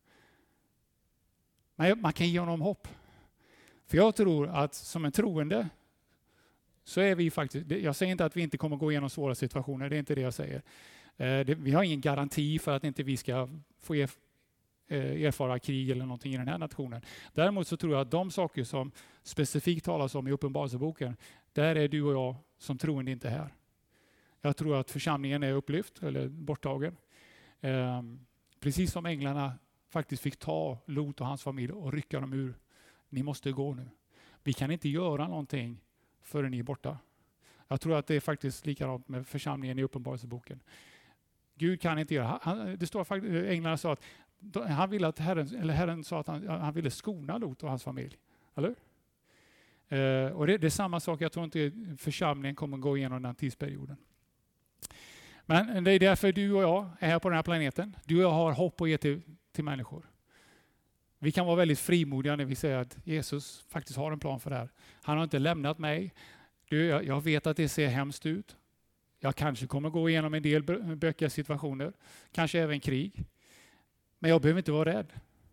Men man kan ge honom hopp. För jag tror att som en troende så är vi faktiskt, jag säger inte att vi inte kommer gå igenom svåra situationer, det är inte det jag säger. Vi har ingen garanti för att inte vi ska få erfara krig eller någonting i den här nationen. Däremot så tror jag att de saker som specifikt talas om i Uppenbarelseboken, där är du och jag som troende inte här. Jag tror att församlingen är upplyft eller borttagen. Precis som änglarna faktiskt fick ta Lot och hans familj och rycka dem ur. Ni måste gå nu. Vi kan inte göra någonting förrän ni är borta. Jag tror att det är faktiskt likadant med församlingen i Uppenbarelseboken. Gud kan inte göra. Han, det står faktiskt, änglarna sa att han ville att Herren, eller Herren sa att han, han ville skona Lot och hans familj. Eller? Eh, och det, det är samma sak. Jag tror inte församlingen kommer gå igenom den tidsperioden. Men det är därför du och jag är här på den här planeten. Du och jag har hopp att ge till, till människor. Vi kan vara väldigt frimodiga när vi säger att Jesus faktiskt har en plan för det här. Han har inte lämnat mig. Du, jag, jag vet att det ser hemskt ut. Jag kanske kommer gå igenom en del bökiga situationer. Kanske även krig. Men jag behöver inte vara rädd.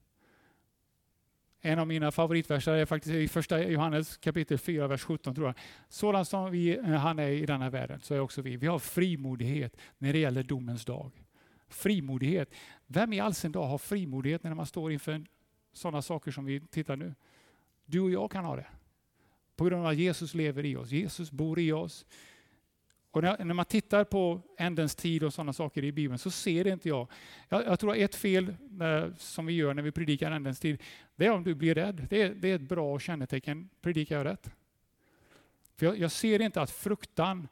En av mina favoritverser är faktiskt i första Johannes kapitel fyra, vers sjutton tror jag. Sådan som vi, han är i den här världen så är också vi. Vi har frimodighet när det gäller domens dag. Frimodighet. Vem i all sin dag har frimodighet när man står inför sådana saker som vi tittar nu? Du och jag kan ha det. På grund av att Jesus lever i oss. Jesus bor i oss. Och när, när man tittar på ändens tid och sådana saker i Bibeln så ser det inte jag. Jag, jag tror att ett fel när, som vi gör när vi predikar ändens tid, det är om du blir rädd. Det är, det är ett bra kännetecken. Predikar jag rätt? För jag, jag ser inte att fruktan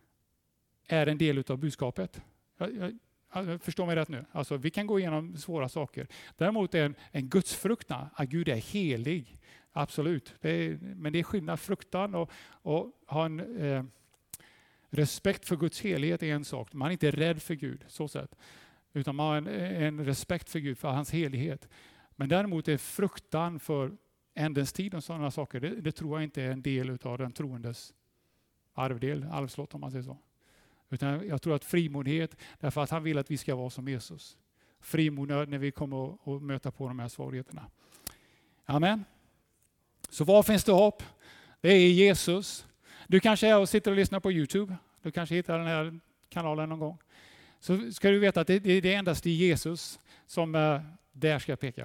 är en del av budskapet. Jag, jag, jag förstår mig rätt nu. Alltså, vi kan gå igenom svåra saker. Däremot är en, en gudsfruktan att Gud är helig. Absolut. Det är, men det är skillnad. Fruktan och, och ha en... Eh, Respekt för Guds helighet är en sak. Man är inte rädd för Gud, så sätt. Utan man har en, en respekt för Gud, för hans helighet. Men däremot är fruktan för ändens tid och sådana saker, det, det tror jag inte är en del av den troendes arvdel, arvslott om man säger så. Utan jag tror att frimodighet, därför att han vill att vi ska vara som Jesus. Frimodighet när vi kommer att möta på de här svårigheterna. Amen. Så var finns det hopp? Det är Jesus. Du kanske är och sitter och lyssnar på YouTube. Du kanske hittar den här kanalen någon gång. Så ska du veta att det, det, det är endast i Jesus som, uh, där ska jag peka.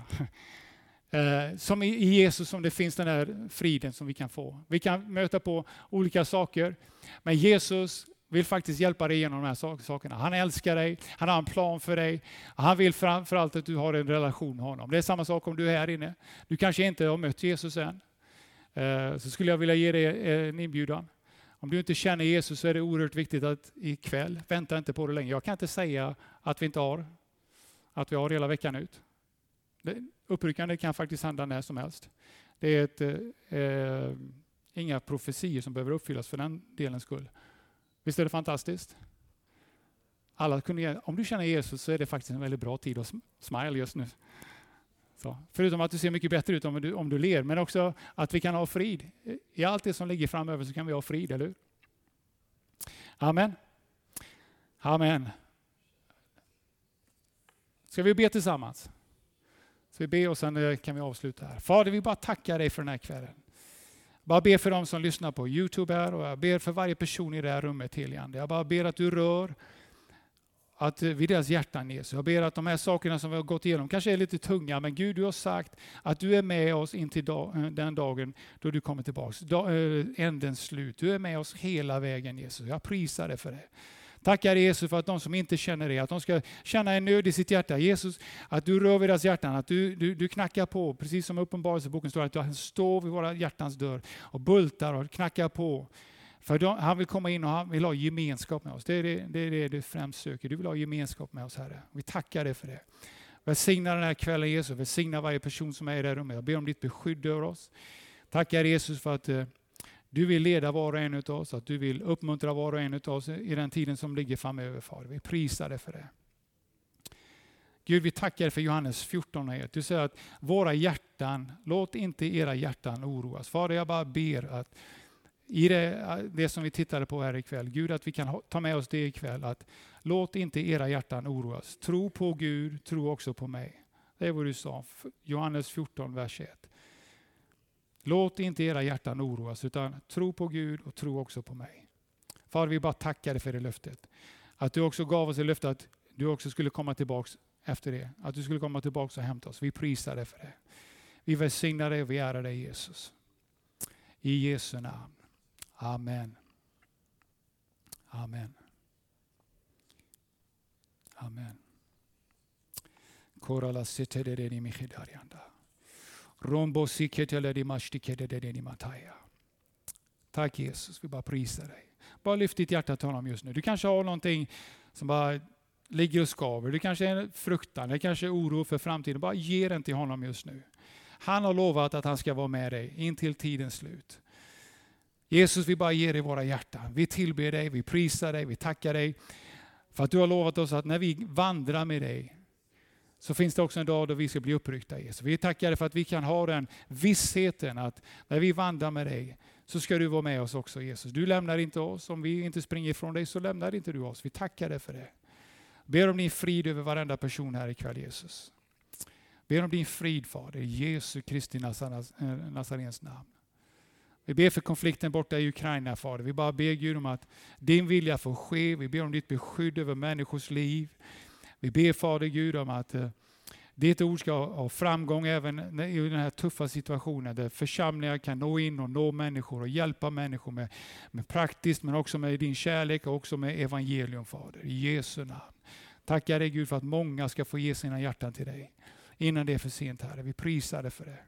Uh, som i, i Jesus som det finns den här friden som vi kan få. Vi kan möta på olika saker. Men Jesus vill faktiskt hjälpa dig genom de här sakerna. Han älskar dig. Han har en plan för dig. Han vill framförallt att du har en relation med honom. Det är samma sak om du är här inne. Du kanske inte har mött Jesus än. Så skulle jag vilja ge dig en inbjudan. Om du inte känner Jesus så är det oerhört viktigt att ikväll, vänta inte på det länge. Jag kan inte säga att vi inte har, att vi har hela veckan ut. Uppryckande kan faktiskt hända när som helst. Det är ett, eh, inga profetier som behöver uppfyllas för den delens skull. Visst är det fantastiskt? Alla kunde, om du känner Jesus så är det faktiskt en väldigt bra tid att smile just nu. Så, förutom att du ser mycket bättre ut om du, om du ler, men också att vi kan ha frid. I allt det som ligger framöver så kan vi ha frid, eller hur? Amen. Amen. Ska vi be tillsammans? Ska vi be och sen kan vi avsluta här. Fader, vi bara tackar dig för den här kvällen. Bara ber för dem som lyssnar på YouTube här och jag ber för varje person i det här rummet, helige Ande. Jag bara ber att du rör att vid deras hjärtan, Jesus. Jag ber att de här sakerna som vi har gått igenom kanske är lite tunga, men Gud, du har sagt att du är med oss in till dag, den dagen då du kommer tillbaka. Dag, ändens slut. Du är med oss hela vägen, Jesus. Jag prisar dig för det. Tackar Jesus för att de som inte känner det, att de ska känna en nöd i sitt hjärta. Jesus, att du rör vid deras hjärtan, att du, du, du knackar på, precis som Uppenbarelseboken står, att du står vid våra hjärtans dörr och bultar och knackar på. För de, han vill komma in och han vill ha gemenskap med oss. Det är det, det är det du främst söker. Du vill ha gemenskap med oss, Herre. Vi tackar dig för det. Välsigna den här kvällen, Jesus. Välsigna varje person som är i det här rummet. Jag ber om ditt beskydd över oss. Tackar Jesus för att uh, du vill leda var och en av oss. Att du vill uppmuntra var och en av oss i den tiden som ligger framöver, Far. Vi prisar dig för det. Gud, vi tackar för Johannes fjorton. Du säger att våra hjärtan, låt inte era hjärtan oroas. Far, jag bara ber att i det, det som vi tittade på här ikväll, Gud, att vi kan ta med oss det ikväll, att låt inte era hjärtan oroas. Tro på Gud, tro också på mig. Det är vad du sa, Johannes fjorton, vers ett. Låt inte era hjärtan oroas, utan tro på Gud och tro också på mig. Far, vi bara tackar dig för det löftet. Att du också gav oss det löftet att du också skulle komma tillbaka efter det. Att du skulle komma tillbaka och hämta oss. Vi prisar dig för det. Vi välsignar dig och vi ärar dig, Jesus. I Jesu namn. Amen. Amen. Amen. Korala sitedeni mikhidarianda. Rombo siketeli mashtikedeni mataya. Tack Jesus, vi bara prisar dig. Bara lyft ditt hjärta till honom just nu. Du kanske har någonting som bara ligger och skaver. Du kanske är fruktan, det kanske är oro för framtiden. Bara ge den till honom just nu. Han har lovat att han ska vara med dig in till tidens slut. Jesus, vi bara ger dig våra hjärtan. Vi tillber dig, vi prisar dig, vi tackar dig. För att du har lovat oss att när vi vandrar med dig så finns det också en dag då vi ska bli uppryckta, Jesus. Vi tackar dig för att vi kan ha den vissheten att när vi vandrar med dig så ska du vara med oss också, Jesus. Du lämnar inte oss. Om vi inte springer ifrån dig så lämnar inte du oss. Vi tackar dig för det. Ber om din frid över varenda person här ikväll, Jesus. Ber om din frid, Fader, i Jesu Kristi Nazarens namn. Vi ber för konflikten borta i Ukraina, Fader. Vi bara ber Gud om att din vilja får ske. Vi ber om ditt beskydd över människors liv. Vi ber, Fader Gud, om att uh, ditt ord ska ha framgång även i den här tuffa situationen där församlingar kan nå in och nå människor och hjälpa människor med, med praktiskt, men också med din kärlek och också med evangelium, Fader. I Jesu namn. Tackar dig, Gud, för att många ska få ge sina hjärtan till dig innan det är för sent, Herre. Vi prisar dig för det.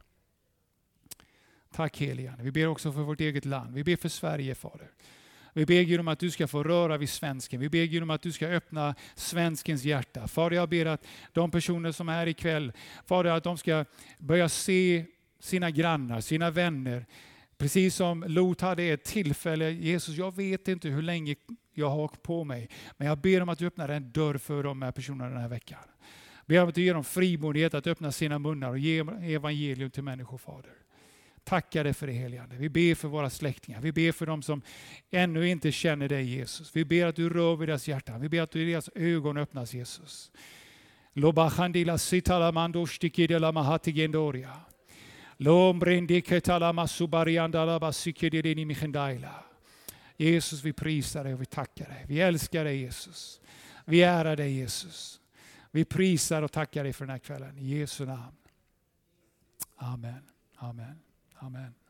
Tack, helige Ande. Vi ber också för vårt eget land. Vi ber för Sverige, Fader. Vi ber Gud om att du ska få röra vid svensken. Vi ber Gud om att du ska öppna svenskens hjärta. Fader, jag ber att de personer som är här ikväll, Fader, att de ska börja se sina grannar, sina vänner. Precis som Lot hade ett tillfälle. Jesus, jag vet inte hur länge jag har på mig. Men jag ber om att du öppnar en dörr för de här personerna den här veckan. Jag ber om att du ger dem frimodighet att öppna sina munnar och ge evangelium till människor, Fader. Tackar dig för det, helige Ande. Vi ber för våra släktingar. Vi ber för dem som ännu inte känner dig, Jesus. Vi ber att du rör vid deras hjärtan. Vi ber att deras ögon öppnas, Jesus. Lobachandila sitalamando stikidela mahatigendoria. Lombrindi ketalama subariandala basikidini michendaila. Jesus, vi prisar dig och vi tackar dig. Vi älskar dig, Jesus. Vi ärar dig, Jesus. Vi prisar och tackar dig för den här kvällen. I Jesu namn. Amen. Amen. Amen.